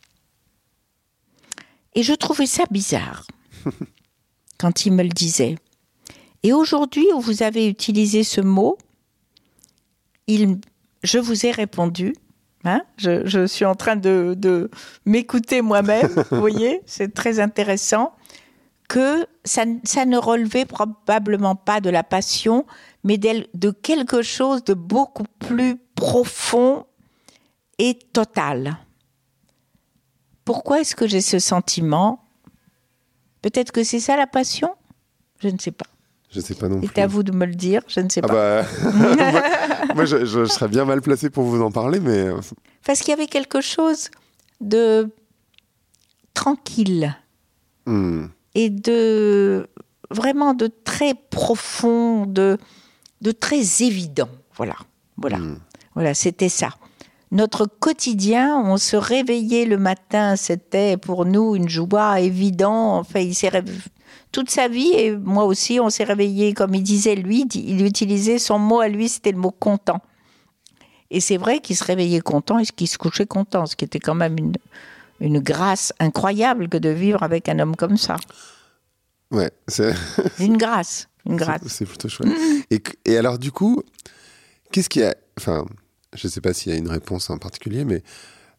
Et je trouvais ça bizarre quand il me le disait. Et aujourd'hui, où vous avez utilisé ce mot, il, je vous ai répondu. Hein, je, je suis en train de, de m'écouter moi-même, vous voyez, c'est très intéressant, que ça, ça ne relevait probablement pas de la passion, mais de quelque chose de beaucoup plus profond et total. Pourquoi est-ce que j'ai ce sentiment ? Peut-être que c'est ça la passion ? Je ne sais pas. Je sais pas non plus. C'est à vous de me le dire, je ne sais Ah pas. bah, moi, moi, je, je, je serais bien mal placé pour vous en parler, mais Parce qu'il y avait quelque chose de tranquille hmm. et de vraiment de très profond, de, de très évident. Voilà, voilà, Hmm. voilà, c'était ça. Notre quotidien, on se réveillait le matin, c'était pour nous une joie évidente. Enfin, il s'est réve... toute sa vie, et moi aussi, on s'est réveillé, comme il disait lui, il utilisait son mot à lui, c'était le mot content. Et c'est vrai qu'il se réveillait content et qu'il se couchait content, ce qui était quand même une, une grâce incroyable que de vivre avec un homme comme ça. Ouais, c'est... Une grâce, une grâce. C'est, c'est plutôt chouette. Et, et alors, du coup, qu'est-ce qu'il y a... Enfin, je ne sais pas s'il y a une réponse en particulier, mais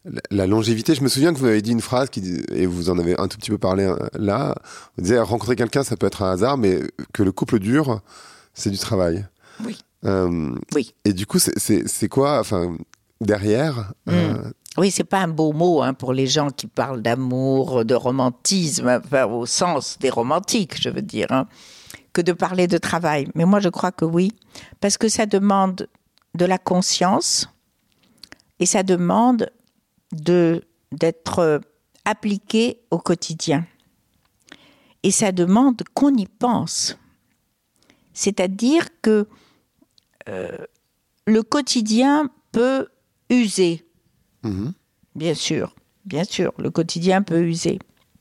la, la longévité. Je me souviens que vous m'avez dit une phrase qui, et vous en avez un tout petit peu parlé hein, là. Vous disiez rencontrer quelqu'un, ça peut être un hasard, mais que le couple dure, c'est du travail. Oui. Euh, oui. Et du coup, c'est, c'est, c'est quoi, enfin, derrière mm. euh... Oui, c'est pas un beau mot hein, pour les gens qui parlent d'amour, de romantisme, enfin, au sens des romantiques, je veux dire, hein, que de parler de travail. Mais moi, je crois que oui, parce que ça demande de la conscience et ça demande de, d'être appliqué au quotidien. Et ça demande qu'on y pense. C'est-à-dire que euh, le quotidien peut user. Mmh. Bien sûr, bien sûr, le quotidien peut user.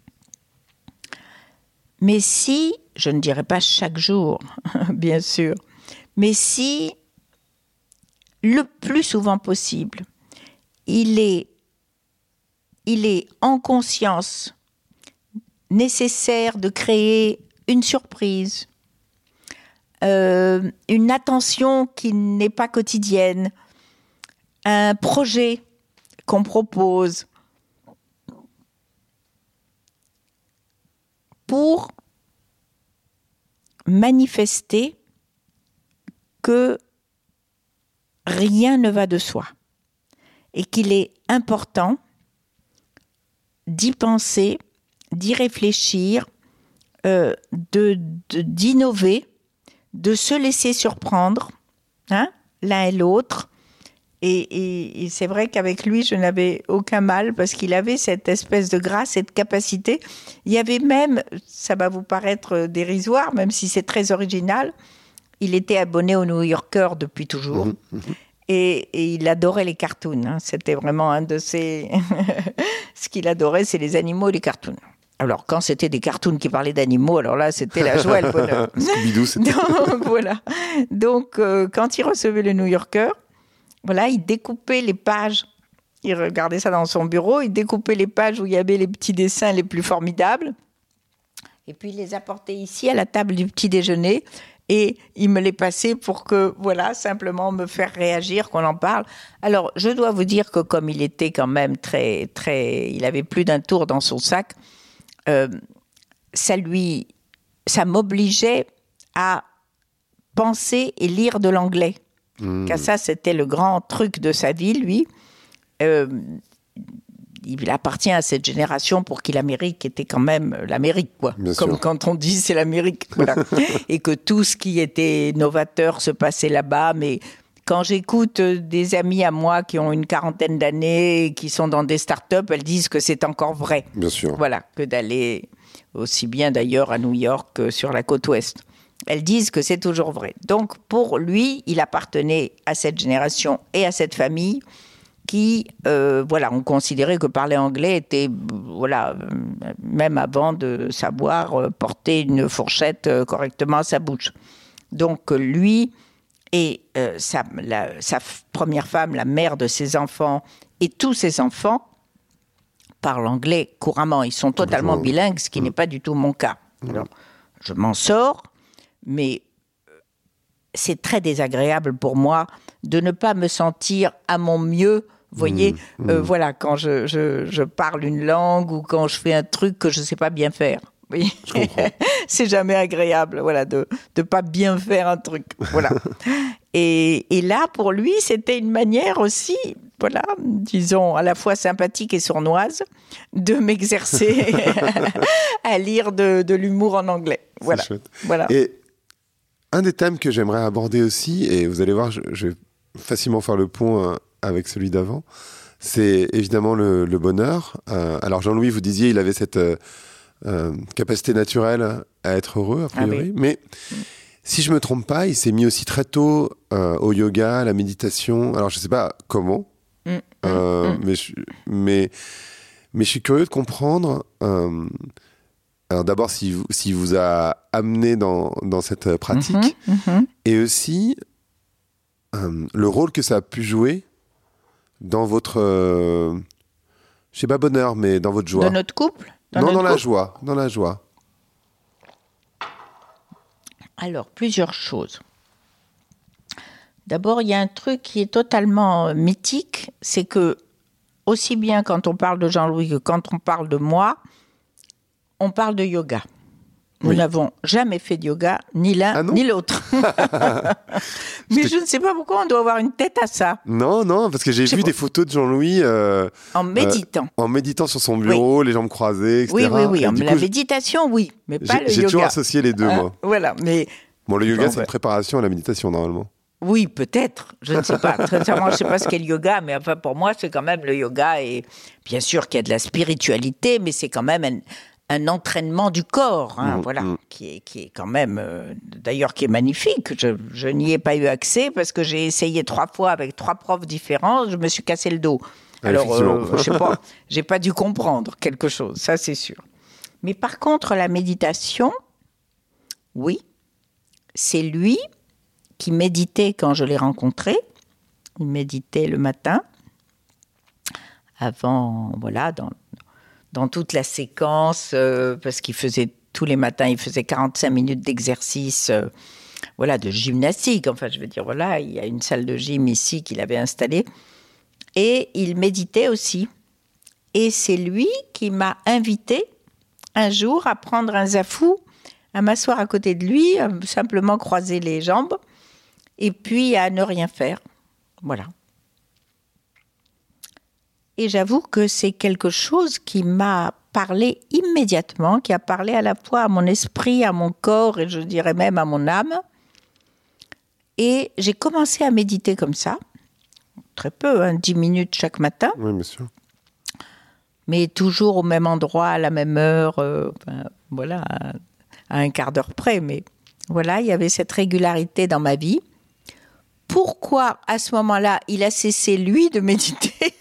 Mais si, je ne dirais pas chaque jour, bien sûr, mais si, le plus souvent possible, il est, il est en conscience nécessaire de créer une surprise, euh, une attention qui n'est pas quotidienne, un projet qu'on propose pour manifester que rien ne va de soi et qu'il est important d'y penser, d'y réfléchir, euh, de, de, d'innover, de se laisser surprendre, hein, l'un et l'autre. Et, et, et c'est vrai qu'avec lui, je n'avais aucun mal parce qu'il avait cette espèce de grâce, cette capacité. Il y avait même, ça va vous paraître dérisoire, même si c'est très original, il était abonné au New Yorker depuis toujours. Mmh, mmh. Et, et il adorait les cartoons. Hein. C'était vraiment un de ses... Ce qu'il adorait, c'est les animaux et les cartoons. Alors, quand c'était des cartoons qui parlaient d'animaux, alors là, c'était la joie et le bonheur. Scooby-Doo, c'était... Donc, voilà. Donc, euh, quand il recevait le New Yorker, voilà, il découpait les pages. Il regardait ça dans son bureau. Il découpait les pages où il y avait les petits dessins les plus formidables. Et puis, il les apportait ici à la table du petit déjeuner. Et il me les passait pour que, voilà, simplement me faire réagir, qu'on en parle. Alors, je dois vous dire que comme il était quand même très, très... Il avait plus d'un tour dans son sac, euh, ça lui... Ça m'obligeait à penser et lire de l'anglais. Mmh. Car ça, c'était le grand truc de sa vie, lui. Euh, il appartient à cette génération pour qui l'Amérique était quand même l'Amérique, quoi. Bien Comme sûr. Quand on dit c'est l'Amérique, voilà. Et que tout ce qui était novateur se passait là-bas. Mais quand j'écoute des amis à moi qui ont une quarantaine d'années, qui sont dans des start-up, elles disent que c'est encore vrai. Bien sûr. Voilà, que d'aller aussi bien d'ailleurs à New York que sur la côte ouest. Elles disent que c'est toujours vrai. Donc, pour lui, il appartenait à cette génération et à cette famille qui, euh, voilà, ont considéré que parler anglais était, voilà, même avant de savoir porter une fourchette correctement à sa bouche. Donc, lui et euh, sa, la, sa première femme, la mère de ses enfants, et tous ses enfants parlent anglais couramment. Ils sont totalement bilingues, ce qui mmh. n'est pas du tout mon cas. Alors, je m'en sors. Mais c'est très désagréable pour moi de ne pas me sentir à mon mieux, vous voyez, mmh, mmh. Euh, voilà, quand je, je, je parle une langue ou quand je fais un truc que je ne sais pas bien faire. Oui. Je comprends. C'est jamais agréable, voilà, de ne pas bien faire un truc. Voilà. et, et là, pour lui, c'était une manière aussi, voilà, disons, à la fois sympathique et sournoise, de m'exercer à lire de, de l'humour en anglais. Voilà. C'est chouette. Voilà. Et un des thèmes que j'aimerais aborder aussi, et vous allez voir, je, je vais facilement faire le pont euh, avec celui d'avant, c'est évidemment le, le bonheur. Euh, alors Jean-Louis, vous disiez, il avait cette euh, euh, capacité naturelle à être heureux, a priori. Ah oui. Mais si je ne me trompe pas, il s'est mis aussi très tôt euh, au yoga, à la méditation. Alors je ne sais pas comment, mmh, euh, mmh. Mais, je, mais, mais je suis curieux de comprendre... Euh, Alors d'abord, s'il vous, si vous a amené dans, dans cette pratique, mmh, mmh. et aussi euh, le rôle que ça a pu jouer dans votre, euh, je sais pas bonheur, mais dans votre joie. Dans notre couple dans Non, notre dans couple. la joie, dans la joie. Alors, plusieurs choses. D'abord, il y a un truc qui est totalement mythique, c'est que aussi bien quand on parle de Jean-Louis que quand on parle de moi, on parle de yoga. Nous Oui. n'avons jamais fait de yoga, ni l'un Ah non ni l'autre. Mais je ne sais pas pourquoi on doit avoir une tête à ça, Non, non, parce que j'ai Je vu sais des pas. photos de Jean-Louis euh, en méditant. en méditant sur son bureau, les jambes croisées, et Oui, cetera. oui, oui. Et en- du la coup, méditation, oui, mais pas j'ai le j'ai yoga. toujours associé les deux, Hein, moi. Voilà, mais Bon, le yoga, Bon, c'est ouais. une préparation à la méditation, normalement. oui, peut-être. Je ne sais pas. Très sincèrement, je ne sais pas ce qu'est le yoga, mais enfin, pour moi, c'est quand même le yoga. Et bien sûr qu'il y a de la spiritualité, mais c'est quand même un, un entraînement du corps, hein, Mmh, voilà, mmh. qui est, qui est quand même, euh, d'ailleurs, qui est magnifique. Je, je n'y ai pas eu accès parce que j'ai essayé trois fois avec trois profs différents. Je me suis cassé le dos. Ah, Alors, effectivement. euh, je sais pas, j'ai pas dû comprendre quelque chose, ça c'est sûr. Mais par contre, la méditation, oui, c'est lui qui méditait quand je l'ai rencontré. Il méditait le matin, avant, voilà, dans, dans toute la séquence, euh, parce qu'il faisait tous les matins, il faisait quarante-cinq minutes d'exercice, euh, voilà, de gymnastique. Enfin, je veux dire, voilà, il y a une salle de gym ici qu'il avait installée. Et il méditait aussi. Et c'est lui qui m'a invité un jour à prendre un zafou, à m'asseoir à côté de lui, à simplement croiser les jambes, et puis à ne rien faire. Voilà. Et j'avoue que c'est quelque chose qui m'a parlé immédiatement, qui a parlé à la fois à mon esprit, à mon corps, et je dirais même à mon âme. Et j'ai commencé à méditer comme ça, très peu, hein, dix minutes chaque matin. Oui, bien sûr. Mais toujours au même endroit, à la même heure, euh, enfin, voilà, à, à un quart d'heure près. Mais voilà, il y avait cette régularité dans ma vie. Pourquoi, à ce moment-là, il a cessé, lui, de méditer?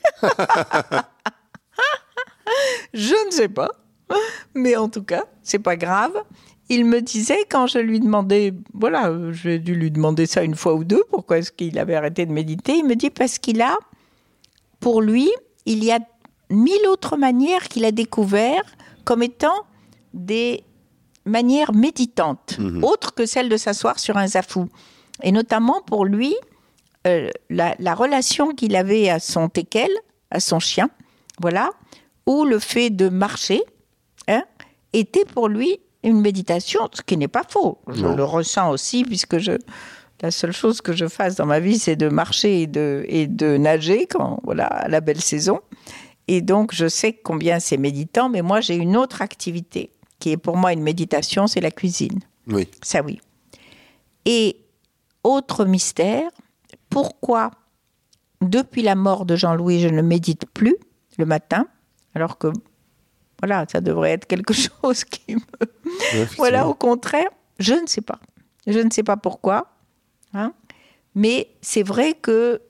Je ne sais pas. Mais en tout cas, c'est pas grave. Il me disait, quand je lui demandais, voilà, j'ai dû lui demander ça une fois ou deux, pourquoi est-ce qu'il avait arrêté de méditer? Il me dit, parce qu'il a, pour lui, il y a mille autres manières qu'il a découvert comme étant des manières méditantes, Mhm. autres que celle de s'asseoir sur un zafou. Et notamment pour lui, euh, la, la relation qu'il avait à son teckel, à son chien, voilà, ou le fait de marcher, hein, était pour lui une méditation, ce qui n'est pas faux. Je Non. le ressens aussi, puisque je, la seule chose que je fasse dans ma vie, c'est de marcher et de, et de nager, quand, voilà, à la belle saison. Et donc, je sais combien c'est méditant, mais moi, j'ai une autre activité qui est pour moi une méditation, c'est la cuisine. Oui. Ça, oui. Et autre mystère, pourquoi, depuis la mort de Jean-Louis, je ne médite plus le matin, alors que, voilà, ça devrait être quelque chose qui me... Ouais, Voilà, au contraire, je ne sais pas. Je ne sais pas pourquoi. Hein, mais c'est vrai que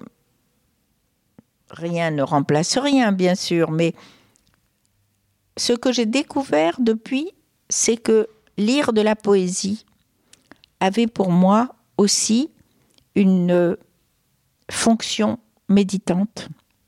rien ne remplace rien, bien sûr, mais ce que j'ai découvert depuis, c'est que lire de la poésie avait pour moi aussi une fonction méditante.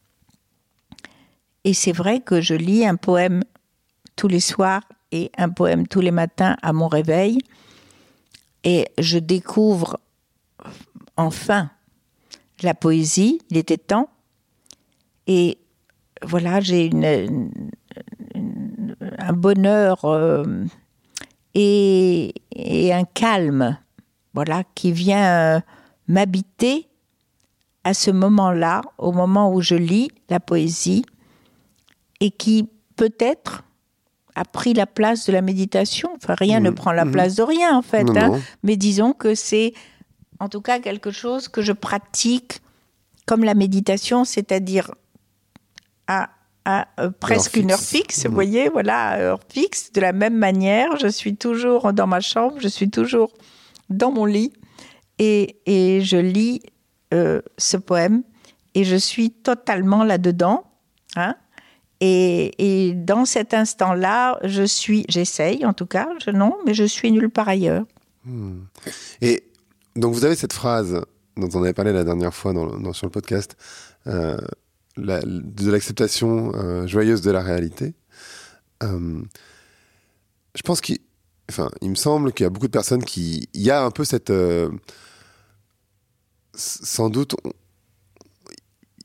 Et c'est vrai que je lis un poème tous les soirs et un poème tous les matins à mon réveil, et je découvre enfin la poésie, il était temps. Et voilà, j'ai une, une, une, un bonheur euh, et, et un calme, voilà, qui vient euh, m'habiter à ce moment-là, au moment où je lis la poésie, et qui peut-être a pris la place de la méditation. Enfin, rien mmh. ne prend la mmh. place de rien, en fait. Non, hein. non. Mais disons que c'est, en tout cas, quelque chose que je pratique comme la méditation, c'est-à-dire à, à euh, presque heure une heure fixe, mmh. vous voyez, voilà, à heure fixe. De la même manière, je suis toujours dans ma chambre, je suis toujours dans mon lit et, et je lis euh, ce poème et je suis totalement là-dedans. Hein, et, et dans cet instant-là, je suis, j'essaye en tout cas, je, non, mais je suis nulle part ailleurs. Mmh. Et donc vous avez cette phrase dont on avait parlé la dernière fois dans, dans, sur le podcast, euh, la, de l'acceptation euh, joyeuse de la réalité. Euh, je pense qu'il, enfin, il me semble qu'il y a beaucoup de personnes qui, il y a un peu cette, euh, sans doute, on,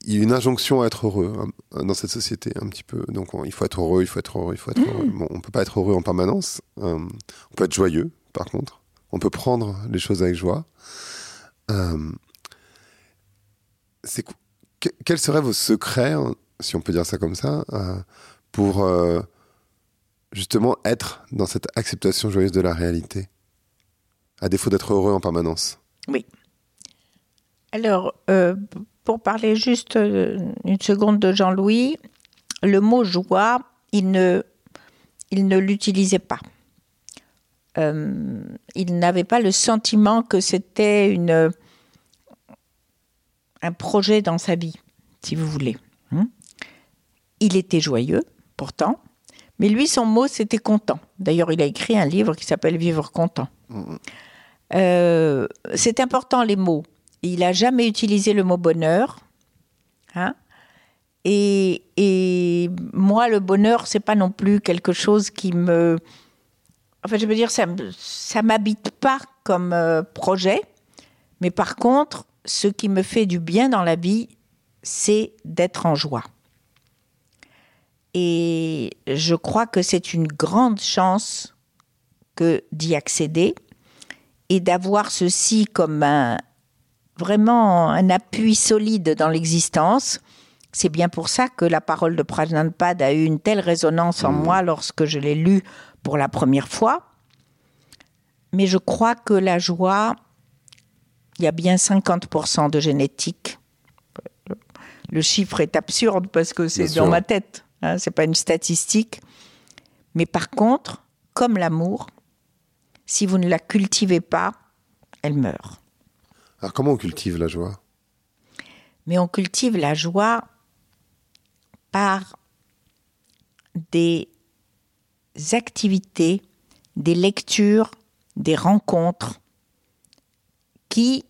il y a une injonction à être heureux hein, dans cette société un petit peu. Donc on, il faut être heureux, il faut être heureux, il faut être heureux. Bon, on peut pas être heureux en permanence. Euh, on peut être joyeux, par contre. On peut prendre les choses avec joie. Euh, c'est, que, quels seraient vos secrets, hein, si on peut dire ça comme ça, euh, pour euh, justement être dans cette acceptation joyeuse de la réalité, à défaut d'être heureux en permanence? Oui. Alors, euh, pour parler juste une seconde de Jean-Louis, le mot joie, il ne, il ne l'utilisait pas. Euh, il n'avait pas le sentiment que c'était une, un projet dans sa vie, si vous voulez. Il était joyeux, pourtant, mais lui, son mot, c'était content. D'ailleurs, il a écrit un livre qui s'appelle « Vivre content ». Mmh. Euh, c'est important, les mots. Il n'a jamais utilisé le mot bonheur. Hein, et, et moi, le bonheur, c'est pas non plus quelque chose qui me... Enfin, je veux dire, ça ne m'habite pas comme euh, projet. Mais par contre, ce qui me fait du bien dans la vie, c'est d'être en joie. Et je crois que c'est une grande chance que d'y accéder et d'avoir ceci comme un... vraiment un appui solide dans l'existence. C'est bien pour ça que la parole de Prajnanpad a eu une telle résonance en mmh. moi lorsque je l'ai lue pour la première fois. Mais je crois que la joie, il y a bien cinquante pour cent de génétique. Le chiffre est absurde parce que c'est bien dans sûr. Ma tête. Hein, ce n'est pas une statistique. Mais par contre, comme l'amour, si vous ne la cultivez pas, elle meurt. Alors, comment on cultive la joie ? Mais on cultive la joie par des activités, des lectures, des rencontres qui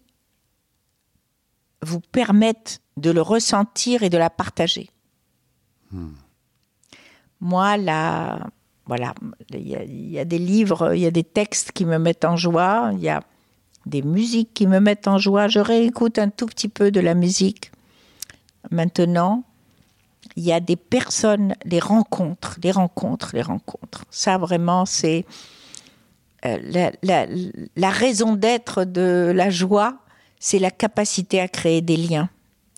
vous permettent de le ressentir et de la partager. Hmm. Moi, là, voilà, il y, y a des livres, il y a des textes qui me mettent en joie, il y a des musiques qui me mettent en joie. Je réécoute un tout petit peu de la musique. Maintenant, il y a des personnes, des rencontres, des rencontres, des rencontres. Ça, vraiment, c'est euh, la, la, la raison d'être de la joie, c'est la capacité à créer des liens.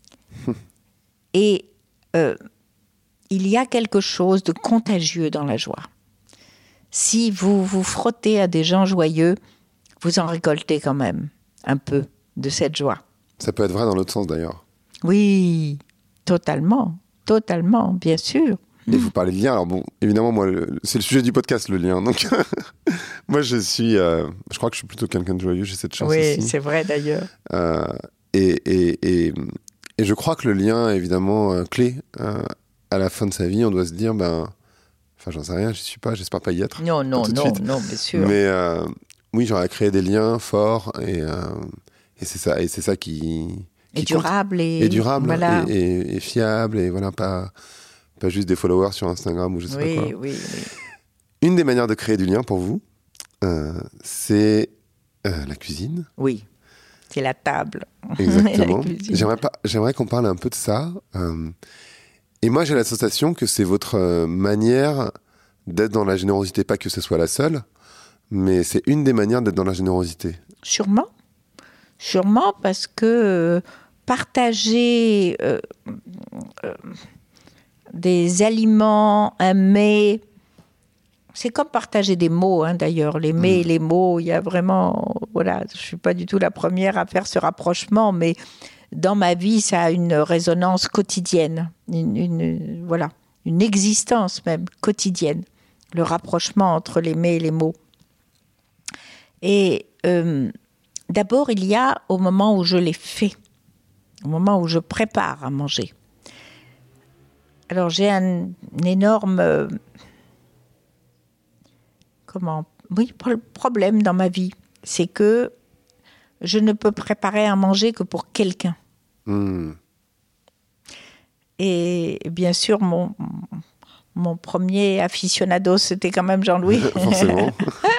Et euh, il y a quelque chose de contagieux dans la joie. Si vous vous frottez à des gens joyeux, vous en récoltez quand même un peu de cette joie. Ça peut être vrai dans l'autre sens d'ailleurs. Oui, totalement, totalement, bien sûr. Et vous parlez de lien, alors bon, évidemment, moi, le, c'est le sujet du podcast, le lien. Donc, moi, je suis, euh, je crois que je suis plutôt quelqu'un de joyeux, j'ai cette chance oui, aussi. Oui, c'est vrai d'ailleurs. Euh, et, et, et, et je crois que le lien est évidemment euh, clé. Euh, à la fin de sa vie, on doit se dire, ben, enfin, j'en sais rien, j'y suis pas, j'espère pas y être. Non, non, non, suite. non, bien sûr. Mais euh, oui, j'aurais créé des liens forts et, euh, et c'est ça, et c'est ça qui, qui et durable et, et durable voilà. et, et, et fiable et voilà, pas pas juste des followers sur Instagram ou je sais oui, pas quoi. Oui, oui. Une des manières de créer du lien pour vous, euh, c'est euh, la cuisine. Oui, c'est la table. Exactement. la cuisine. J'aimerais pas, j'aimerais qu'on parle un peu de ça. Euh, et moi, j'ai la sensation que c'est votre euh, manière d'être dans la générosité, pas que ce soit la seule, mais c'est une des manières d'être dans la générosité. Sûrement. Sûrement parce que euh, partager euh, euh, des aliments, un mets, c'est comme partager des mots, hein, d'ailleurs. Les mets et les mots, il y a vraiment... Voilà, je ne suis pas du tout la première à faire ce rapprochement, mais dans ma vie, ça a une résonance quotidienne, une, une, voilà, une existence même quotidienne, le rapprochement entre les mets et les mots. Et euh, d'abord, il y a au moment où je les fais, au moment où je prépare à manger. Alors, j'ai un, un énorme... Euh, comment Oui, problème dans ma vie. C'est que je ne peux préparer à manger que pour quelqu'un. Mmh. Et bien sûr, mon, mon premier aficionado, c'était quand même Jean-Louis. Forcément.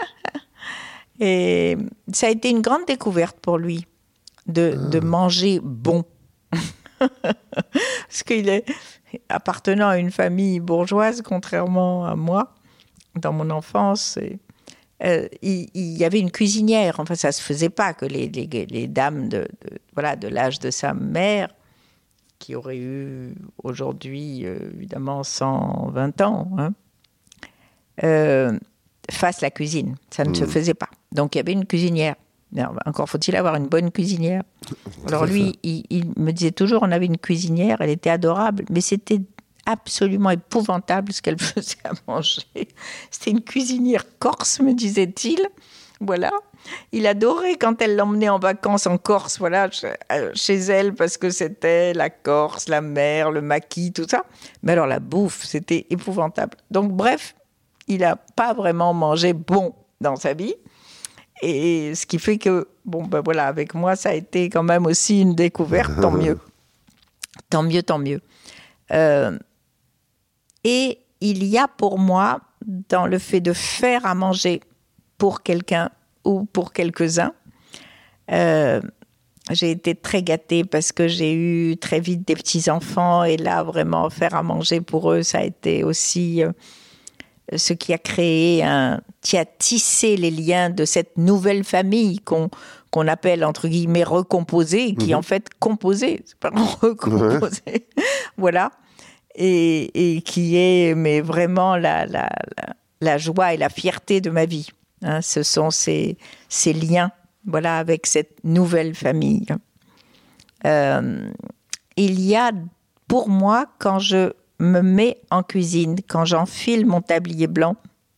Et ça a été une grande découverte pour lui, de, ah. de manger bon. parce qu'il est appartenant à une famille bourgeoise, contrairement à moi, dans mon enfance. Et, euh, il, il y avait une cuisinière. Enfin, ça se faisait pas que les, les, les dames de, de, voilà, de l'âge de sa mère, qui aurait eu aujourd'hui, euh, évidemment, cent vingt ans, hein, euh, fassent la cuisine. Ça ne mmh. se faisait pas. Donc, il y avait une cuisinière. Alors, encore faut-il avoir une bonne cuisinière. Alors lui, il, il me disait toujours, on avait une cuisinière, elle était adorable, mais c'était absolument épouvantable ce qu'elle faisait à manger. C'était une cuisinière corse, me disait-il. Voilà. Il adorait quand elle l'emmenait en vacances en Corse, voilà, chez elle, parce que c'était la Corse, la mer, le maquis, tout ça. Mais alors la bouffe, c'était épouvantable. Donc bref, il n'a pas vraiment mangé bon dans sa vie. Et ce qui fait que, bon, ben voilà, avec moi, ça a été quand même aussi une découverte, tant mieux. Tant mieux, tant mieux. Euh, et il y a pour moi, dans le fait de faire à manger pour quelqu'un ou pour quelques-uns, euh, j'ai été très gâtée parce que j'ai eu très vite des petits-enfants et là, vraiment, faire à manger pour eux, ça a été aussi... Euh, ce qui a créé, un, qui a tissé les liens de cette nouvelle famille qu'on, qu'on appelle, entre guillemets, recomposée, qui mmh. en fait composée, c'est pas recomposée, ouais. Voilà, et, et qui est mais vraiment la, la, la, la joie et la fierté de ma vie. Hein, ce sont ces, ces liens, voilà, avec cette nouvelle famille. Euh, il y a, pour moi, quand je me mets en cuisine, quand j'enfile mon tablier blanc,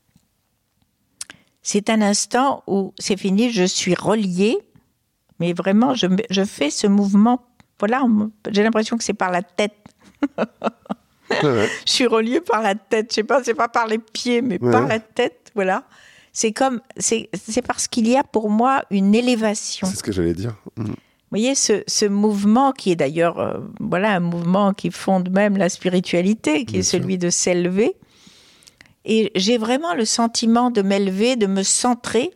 c'est un instant où c'est fini, je suis reliée, mais vraiment, je, je fais ce mouvement, voilà, j'ai l'impression que c'est par la tête. Ouais. Je suis reliée par la tête, je sais pas, c'est pas par les pieds, mais ouais. par la tête, voilà. C'est comme, c'est, c'est parce qu'il y a pour moi une élévation. C'est ce que j'allais dire. Mmh. Vous voyez, ce, ce mouvement qui est d'ailleurs, euh, voilà, un mouvement qui fonde même la spiritualité, qui Bien est sûr. Celui de s'élever. Et j'ai vraiment le sentiment de m'élever, de me centrer.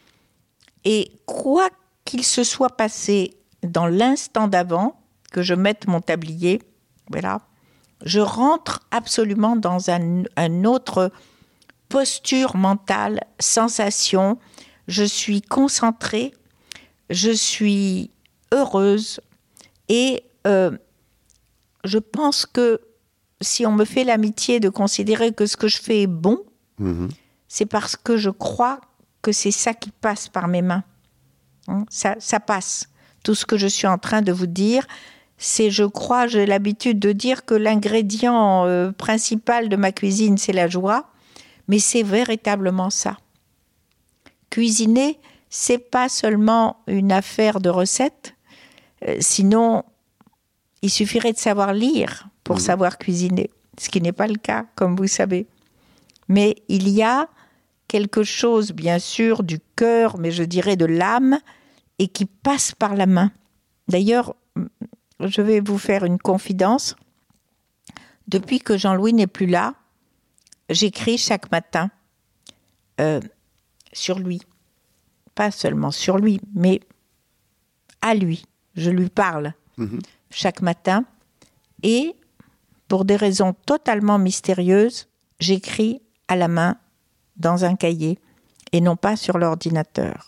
Et quoi qu'il se soit passé dans l'instant d'avant, que je mette mon tablier, voilà, je rentre absolument dans un, un autre posture mentale, sensation. Je suis concentrée, je suis heureuse et euh, je pense que si on me fait l'amitié de considérer que ce que je fais est bon, mmh. c'est parce que je crois que c'est ça qui passe par mes mains. Hein, ça, ça passe. Tout ce que je suis en train de vous dire, c'est, je crois, j'ai l'habitude de dire que l'ingrédient euh, principal de ma cuisine, c'est la joie, mais c'est véritablement ça. Cuisiner, c'est pas seulement une affaire de recettes, euh, sinon, il suffirait de savoir lire pour mmh. savoir cuisiner, ce qui n'est pas le cas, comme vous savez. Mais il y a quelque chose, bien sûr, du cœur, mais je dirais de l'âme, et qui passe par la main. D'ailleurs, je vais vous faire une confidence. Depuis que Jean-Louis n'est plus là, j'écris chaque matin euh, sur lui. Pas seulement sur lui, mais à lui. Je lui parle mmh. chaque matin. Et pour des raisons totalement mystérieuses, j'écris à la main dans un cahier et non pas sur l'ordinateur.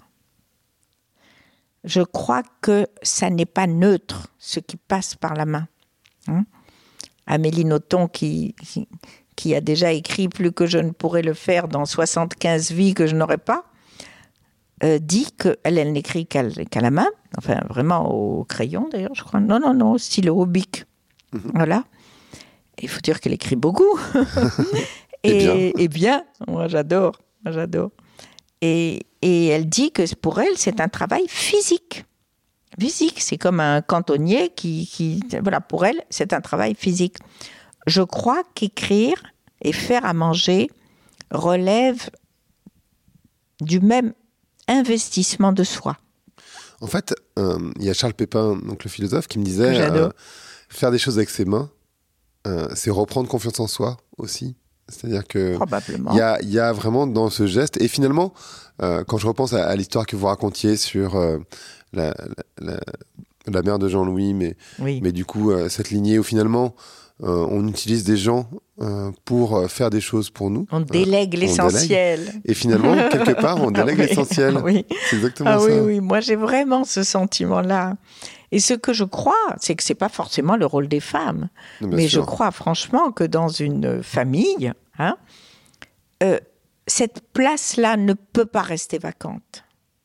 Je crois que ça n'est pas neutre, ce qui passe par la main. Hein? Amélie Nothomb, qui, qui, qui a déjà écrit plus que je ne pourrais le faire dans soixante-quinze vies que je n'aurais pas, euh, dit qu'elle elle n'écrit qu'à, qu'à la main, enfin vraiment au crayon d'ailleurs, je crois. Non, non, non, au stylo, au bic. Mmh. Voilà. Il faut dire qu'elle écrit beaucoup. et, et, bien. et bien, moi j'adore, moi j'adore. Et, et elle dit que pour elle, c'est un travail physique. Physique, c'est comme un cantonnier qui, qui... Voilà, pour elle, c'est un travail physique. Je crois qu'écrire et faire à manger relève du même investissement de soi. En fait, il euh, y a Charles Pépin, donc le philosophe, qui me disait euh, faire des choses avec ses mains, euh, c'est reprendre confiance en soi aussi. C'est-à-dire que il y a, y a vraiment dans ce geste, et finalement, euh, quand je repense à, à l'histoire que vous racontiez sur euh, la, la, la, la mère de Jean-Louis, mais, Oui. mais du coup, euh, cette lignée où finalement, euh, on utilise des gens euh, pour euh, faire des choses pour nous. On délègue euh, l'essentiel. On délègue. Et finalement, quelque part, on délègue oui, l'essentiel. Oui. C'est exactement Ah ça. oui, oui, moi j'ai vraiment ce sentiment-là. Et ce que je crois, c'est que c'est pas forcément le rôle des femmes. Non, bien mais sûr. je crois franchement que dans une famille, hein, euh, cette place-là ne peut pas rester vacante.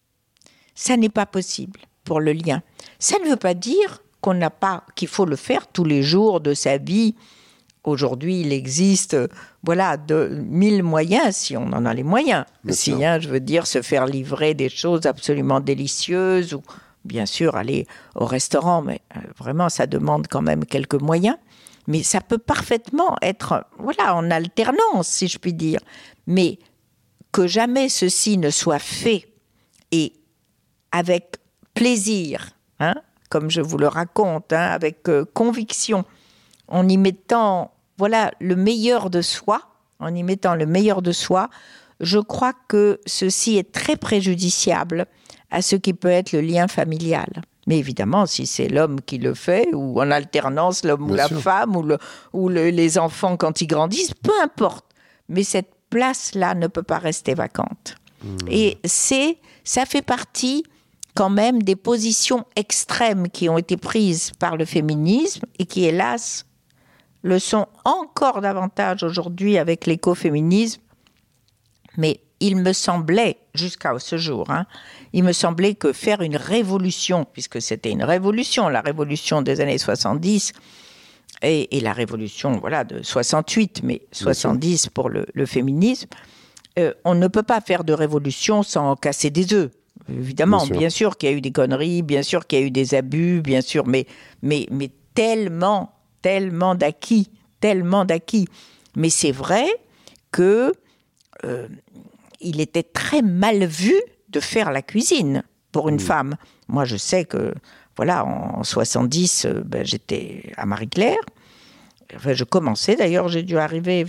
Ça n'est pas possible pour le lien. Ça ne veut pas dire qu'on n'a pas, qu'il faut le faire tous les jours de sa vie. Aujourd'hui, il existe, euh, voilà, de mille moyens, si on en a les moyens. Bien si, sûr. hein, je veux dire, se faire livrer des choses absolument délicieuses, ou bien sûr aller au restaurant, mais euh, vraiment, ça demande quand même quelques moyens. Mais ça peut parfaitement être, voilà, en alternance, si je puis dire. Mais que jamais ceci ne soit fait et avec plaisir, hein, comme je vous le raconte, hein, avec euh, conviction, en y mettant, voilà, le meilleur de soi, en y mettant le meilleur de soi, je crois que ceci est très préjudiciable à ce qui peut être le lien familial. Mais évidemment, si c'est l'homme qui le fait, ou en alternance, l'homme Bien ou la sûr. femme, ou, le, ou le- les enfants quand ils grandissent, peu importe. Mais cette place-là ne peut pas rester vacante. Mmh. Et c'est, ça fait partie quand même des positions extrêmes qui ont été prises par le féminisme et qui, hélas, le sont encore davantage aujourd'hui avec l'écoféminisme. Mais il me semblait, jusqu'à ce jour, hein, il me semblait que faire une révolution, puisque c'était une révolution, la révolution des années soixante-dix, et, et la révolution voilà, de soixante-huit, mais soixante-dix pour le, le féminisme, euh, on ne peut pas faire de révolution sans casser des œufs. Évidemment, Bien sûr. bien sûr qu'il y a eu des conneries, bien sûr qu'il y a eu des abus, bien sûr, mais, mais, mais tellement, tellement d'acquis, tellement d'acquis. Mais c'est vrai que euh, il était très mal vu de faire la cuisine pour une Mmh. femme. Moi, je sais que, voilà, en soixante-dix, euh, ben, j'étais à Marie-Claire. Enfin, je commençais, d'ailleurs, j'ai dû arriver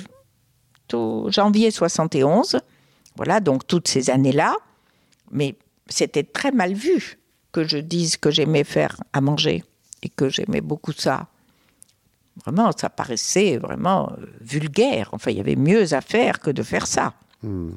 au janvier soixante et onze. Voilà, donc toutes ces années-là. Mais c'était très mal vu que je dise que j'aimais faire à manger et que j'aimais beaucoup ça. Vraiment, ça paraissait vraiment euh, vulgaire. Enfin, il y avait mieux à faire que de faire ça. Mmh.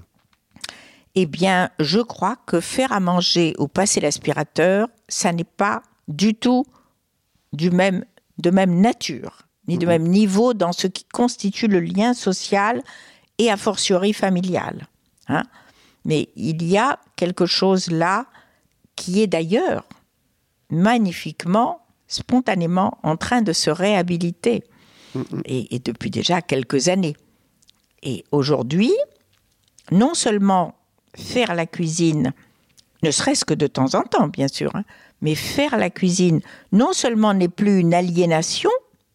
Eh bien, je crois que faire à manger ou passer l'aspirateur, ça n'est pas du tout du même, de même nature, ni de Mmh. même niveau dans ce qui constitue le lien social et a fortiori familial. Hein. Mais il y a quelque chose là qui est d'ailleurs magnifiquement, spontanément en train de se réhabiliter. Mmh. Et, et depuis déjà quelques années. Et aujourd'hui, non seulement faire la cuisine, ne serait-ce que de temps en temps, bien sûr, hein, mais faire la cuisine, non seulement n'est plus une aliénation,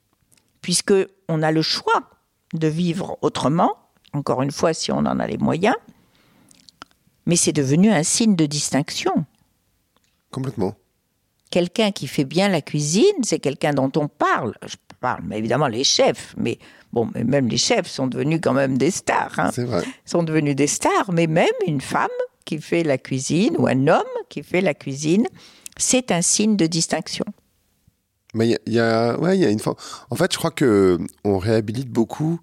puisqu'on a le choix de vivre autrement, encore une fois, si on en a les moyens, mais c'est devenu un signe de distinction. Complètement. Quelqu'un qui fait bien la cuisine, c'est quelqu'un dont on parle. Je parle, mais évidemment, les chefs, mais bon, mais même les chefs sont devenus quand même des stars. Hein. C'est vrai. sont devenus des stars, mais même une femme qui fait la cuisine ou un homme qui fait la cuisine, c'est un signe de distinction. Mais il y a, il y a- ouais, il y a une forme. En fait, je crois que on réhabilite beaucoup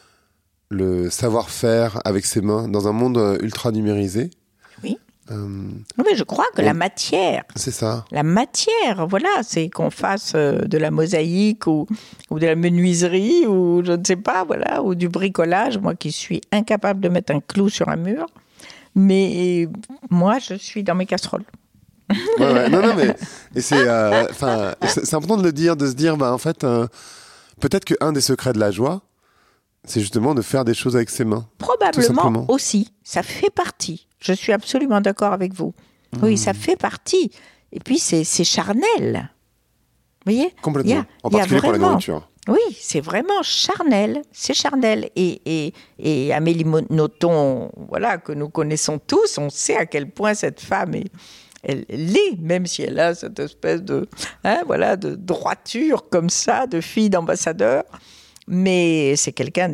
le savoir-faire avec ses mains dans un monde euh, ultra numérisé. Oui. Euh, Mais je crois que on- la matière, c'est ça. la matière, voilà, c'est qu'on fasse euh, de la mosaïque ou, ou de la menuiserie ou je ne sais pas, voilà, ou du bricolage. Moi qui suis incapable de mettre un clou sur un mur, mais moi je suis dans mes casseroles. Ouais, ouais. Non, non, mais et c'est, euh, enfin, c'est, c'est important de le dire, de se dire, bah en fait, euh, peut-être qu'un des secrets de la joie, c'est justement de faire des choses avec ses mains. Tout Probablement simplement. aussi, ça fait partie. Je suis absolument d'accord avec vous. Oui, ça fait partie. Et puis c'est, c'est charnel. Vous voyez ? Complètement. Il y a- en il y a particulier pour la vraiment- nourriture. Oui, c'est vraiment charnel, c'est charnel. Et, et, et Amélie Nothomb, voilà, que nous connaissons tous, on sait à quel point cette femme est, elle l'est, même si elle a cette espèce de, hein, voilà, de droiture comme ça, de fille d'ambassadeur. Mais c'est quelqu'un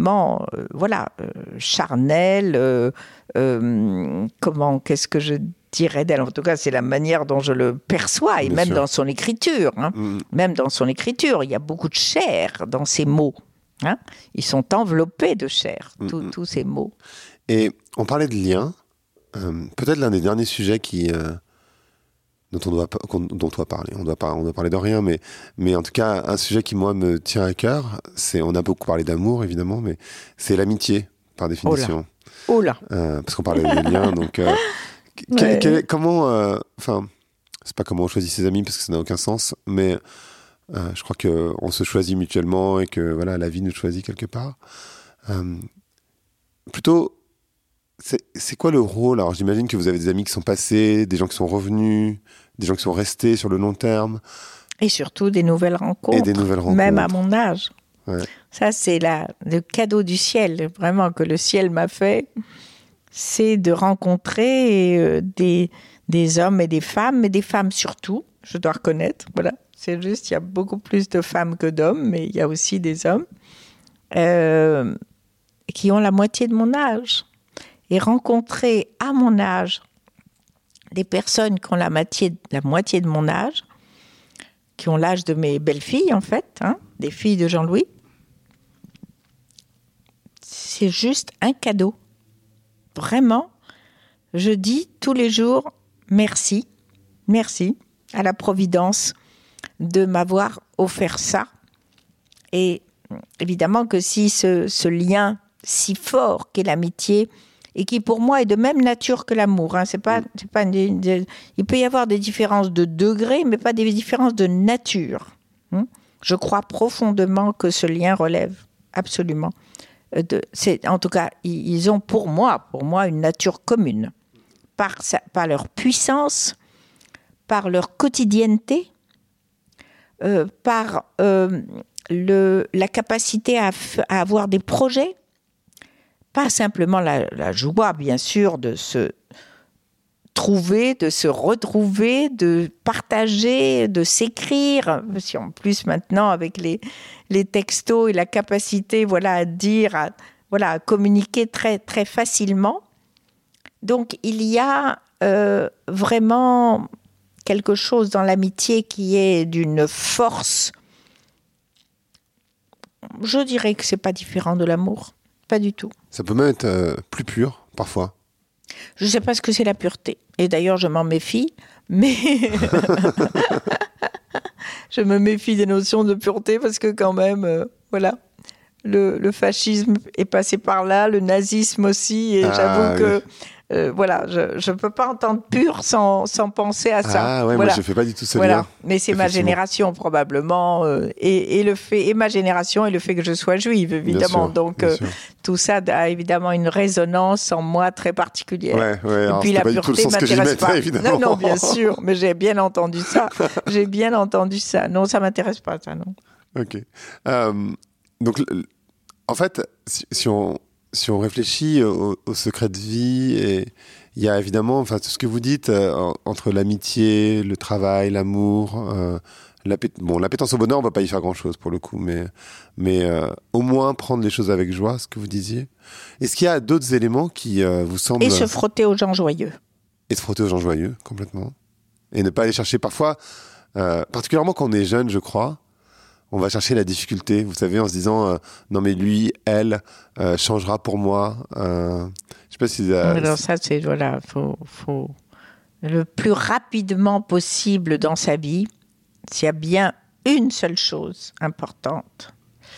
d'incroyablement, euh, voilà, euh, charnel. Euh, euh, comment, qu'est-ce que je dirais d'elle. En tout cas, c'est la manière dont je le perçois, et Bien même sûr. dans son écriture. Hein. Mm. Même dans son écriture, il y a beaucoup de chair dans ces mots. Hein. Ils sont enveloppés de chair, tous, Mm. tous ces mots. Et on parlait de liens. Euh, peut-être l'un des derniers sujets qui, euh, dont, on doit, qu'on- dont on doit parler. On doit, pas, on doit parler de rien, mais, mais en tout cas, un sujet qui, moi, me tient à cœur, c'est, on a beaucoup parlé d'amour, évidemment, mais c'est l'amitié, par définition. Oh là. Euh, parce qu'on parlait des liens, donc... Euh, quel- Ouais. quel est- comment... euh, Enfin, c'est pas comment on choisit ses amis, parce que ça n'a aucun sens, mais euh, je crois qu'on se choisit mutuellement et que voilà, la vie nous choisit quelque part. Euh, plutôt... C'est, c'est quoi le rôle? Alors j'imagine que vous avez des amis qui sont passés, des gens qui sont revenus, des gens qui sont restés sur le long terme. Et surtout des nouvelles rencontres. Et des nouvelles rencontres. Même à mon âge. Ouais. Ça, c'est la, le cadeau du ciel, vraiment, que le ciel m'a fait. C'est de rencontrer euh, des, des hommes et des femmes, mais des femmes surtout, je dois reconnaître. Voilà. C'est juste, il y a beaucoup plus de femmes que d'hommes, mais il y a aussi des hommes euh, qui ont la moitié de mon âge. Et rencontrer à mon âge des personnes qui ont la moitié, la moitié de mon âge, qui ont l'âge de mes belles-filles, en fait, hein, des filles de Jean-Louis, c'est juste un cadeau. Vraiment, je dis tous les jours merci, merci à la Providence de m'avoir offert ça. Et évidemment que si ce, ce lien si fort qu'est l'amitié, et qui pour moi est de même nature que l'amour. Hein. C'est pas, c'est pas une, une, il peut y avoir des différences de degré, mais pas des différences de nature. Hein. Je crois profondément que ce lien relève absolument. De, c'est, en tout cas, ils, ils ont pour moi, pour moi, une nature commune. Par, sa, par leur puissance, par leur quotidienneté, euh, par euh, le, la capacité à, f- à avoir des projets. Pas simplement la, la joie, bien sûr, de se trouver, de se retrouver, de partager, de s'écrire. Si en plus maintenant, avec les, les textos et la capacité voilà, à dire, à, voilà, à communiquer très, très facilement. Donc, il y a euh, vraiment quelque chose dans l'amitié qui est d'une force. Je dirais que ce n'est pas différent de l'amour. Pas du tout. Ça peut même être euh, plus pur, parfois. Je ne sais pas ce que c'est la pureté. Et d'ailleurs, je m'en méfie. Mais je me méfie des notions de pureté parce que quand même, euh, voilà, le, le fascisme est passé par là, le nazisme aussi. Et Ah, j'avoue oui. que, euh, voilà, je ne peux pas entendre pur sans, sans penser à ça. Ah ouais, voilà. moi je fais pas du tout ce Voilà. lien. Mais c'est ma génération probablement, euh, et, et le fait, et ma génération, et le fait que je sois juive, évidemment. Bien sûr, Donc bien euh, sûr. tout ça a évidemment une résonance en moi très particulière. Ouais, ouais, Et alors puis c'était la pas du tout le pureté sens que j'y m'intéresse mettais, pas. évidemment. Non, non, bien sûr, mais j'ai bien entendu ça. J'ai bien entendu ça. Non, ça m'intéresse pas, ça, non. Ok. Euh, donc, le- en fait, si, si on, si on réfléchit au, au secret de vie, et il y a évidemment, enfin, tout ce que vous dites euh, entre l'amitié, le travail, l'amour, euh, l'appét- bon, l'appétence au bonheur, on va pas y faire grand-chose pour le coup, mais, mais euh, au moins prendre les choses avec joie, ce que vous disiez. Est-ce qu'il y a d'autres éléments qui euh, vous semblent... Et se frotter aux gens joyeux. Et se frotter aux gens joyeux, complètement. Et ne pas aller chercher parfois, euh, particulièrement quand on est jeune, je crois, on va chercher la difficulté, vous savez, en se disant euh, non mais lui, elle, euh, changera pour moi. Euh, je sais pas si... Euh, Alors ça, c'est, voilà, faut, faut le plus rapidement possible dans sa vie, s'il y a bien une seule chose importante,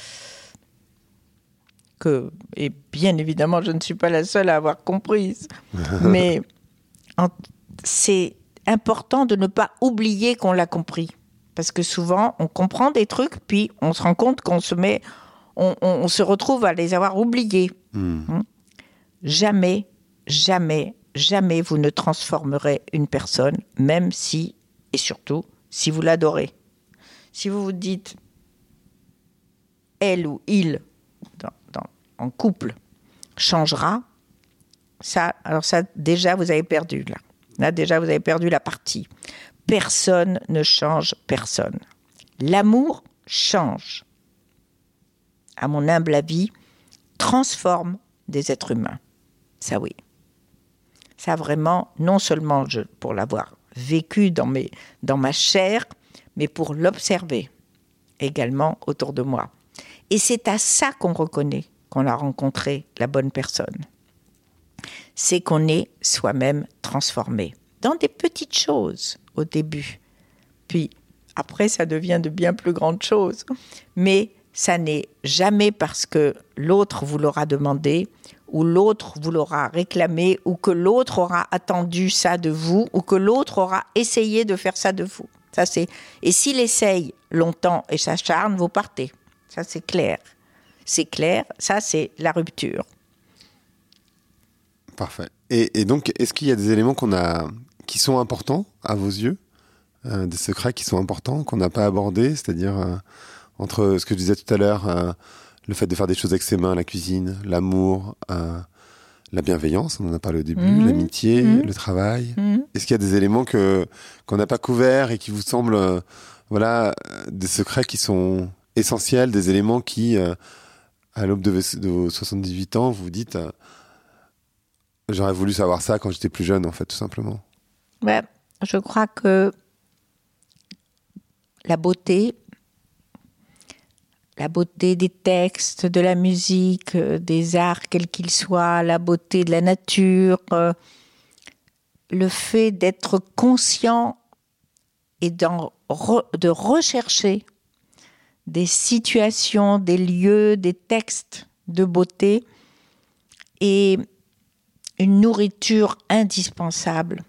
que, et bien évidemment, je ne suis pas la seule à avoir comprise, mais en, c'est important de ne pas oublier qu'on l'a compris. Parce que souvent, on comprend des trucs, puis on se rend compte qu'on se met, on, on, on se retrouve à les avoir oubliés. hmm. Hum. Jamais, jamais, jamais vous ne transformerez une personne, même si, et surtout, si vous l'adorez. Si vous vous dites, elle ou il, dans, dans, en couple, changera, ça, alors ça, déjà, vous avez perdu, là. Là, déjà, vous avez perdu la partie. Personne ne change personne. L'amour change, à mon humble avis, transforme des êtres humains. Ça oui. Ça vraiment, non seulement je, pour l'avoir vécu dans, mes, dans ma chair, mais pour l'observer également autour de moi. Et c'est à ça qu'on reconnaît qu'on a rencontré la bonne personne. C'est qu'on est soi-même transformé dans des petites choses au début. Puis après, ça devient de bien plus grandes choses. Mais ça n'est jamais parce que l'autre vous l'aura demandé, ou l'autre vous l'aura réclamé, ou que l'autre aura attendu ça de vous, ou que l'autre aura essayé de faire ça de vous. Ça, c'est... Et s'il essaye longtemps et s'acharne, vous partez. Ça, c'est clair. C'est clair, ça, c'est la rupture. Parfait. Et, et donc, est-ce qu'il y a des éléments qu'on a, qui sont importants à vos yeux, euh, des secrets qui sont importants, qu'on n'a pas abordés, c'est-à-dire euh, entre ce que je disais tout à l'heure, euh, le fait de faire des choses avec ses mains, la cuisine, l'amour, euh, la bienveillance, on en a parlé au début, mmh. l'amitié, mmh. le travail. Mmh. Est-ce qu'il y a des éléments que, qu'on n'a pas couverts et qui vous semblent euh, voilà, des secrets qui sont essentiels, des éléments qui, euh, à l'aube de, de vos soixante-dix-huit ans, vous dites euh, j'aurais voulu savoir ça quand j'étais plus jeune, en fait, tout simplement. Ouais, je crois que la beauté, la beauté des textes, de la musique, des arts, quels qu'ils soient, la beauté de la nature, euh, le fait d'être conscient et d'en re, de rechercher des situations, des lieux, des textes de beauté et une nourriture indispensable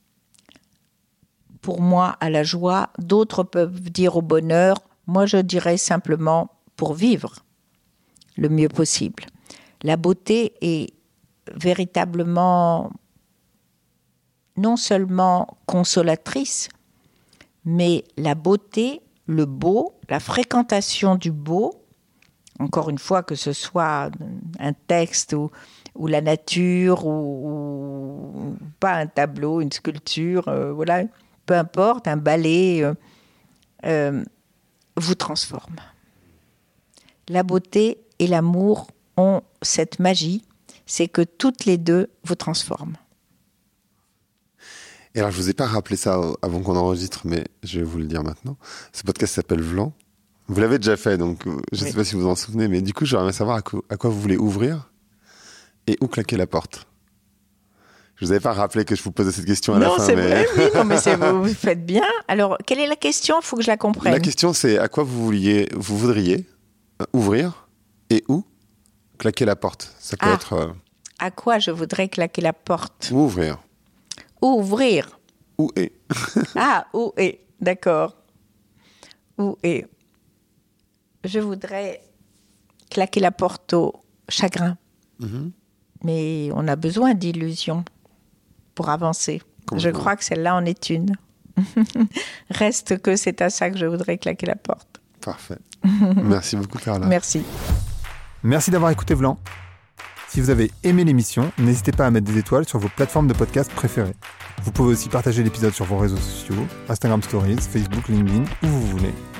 pour moi à la joie. D'autres peuvent dire au bonheur. Moi, je dirais simplement pour vivre le mieux possible. La beauté est véritablement non seulement consolatrice, mais la beauté, le beau, la fréquentation du beau, encore une fois, que ce soit un texte ou, ou la nature ou, ou pas un tableau, une sculpture, euh, voilà, peu importe, un ballet, euh, euh, vous transforme. La beauté et l'amour ont cette magie, c'est que toutes les deux vous transforment. Et alors, je vous ai pas rappelé ça avant qu'on enregistre, mais je vais vous le dire maintenant. Ce podcast s'appelle Vlan. Vous l'avez déjà fait, donc je ne oui. sais pas si vous en souvenez, mais du coup, j'aimerais savoir à quoi, à quoi vous voulez ouvrir et où claquer la porte. Je vous avais pas rappelé que je vous posais cette question à non, la fin. C'est mais... vrai, oui, non, mais c'est vous, vous faites bien. Alors, quelle est la question ? Il faut que je la comprenne. La question, c'est à quoi vous, vouliez, vous voudriez ouvrir et où claquer la porte. Ça peut ah, être... Euh... À quoi je voudrais claquer la porte ? Ou ouvrir. Ou ouvrir. Où est. Ah, où est, d'accord. Où est. Je voudrais claquer la porte au chagrin. Mm-hmm. Mais on a besoin d'illusions pour avancer. Complètement. Je crois que celle-là en est une. Reste que c'est à ça que je voudrais claquer la porte. Parfait. Merci beaucoup, Carla. Merci. Merci d'avoir écouté Vlan. Si vous avez aimé l'émission, n'hésitez pas à mettre des étoiles sur vos plateformes de podcast préférées. Vous pouvez aussi partager l'épisode sur vos réseaux sociaux, Instagram Stories, Facebook, LinkedIn, où vous voulez.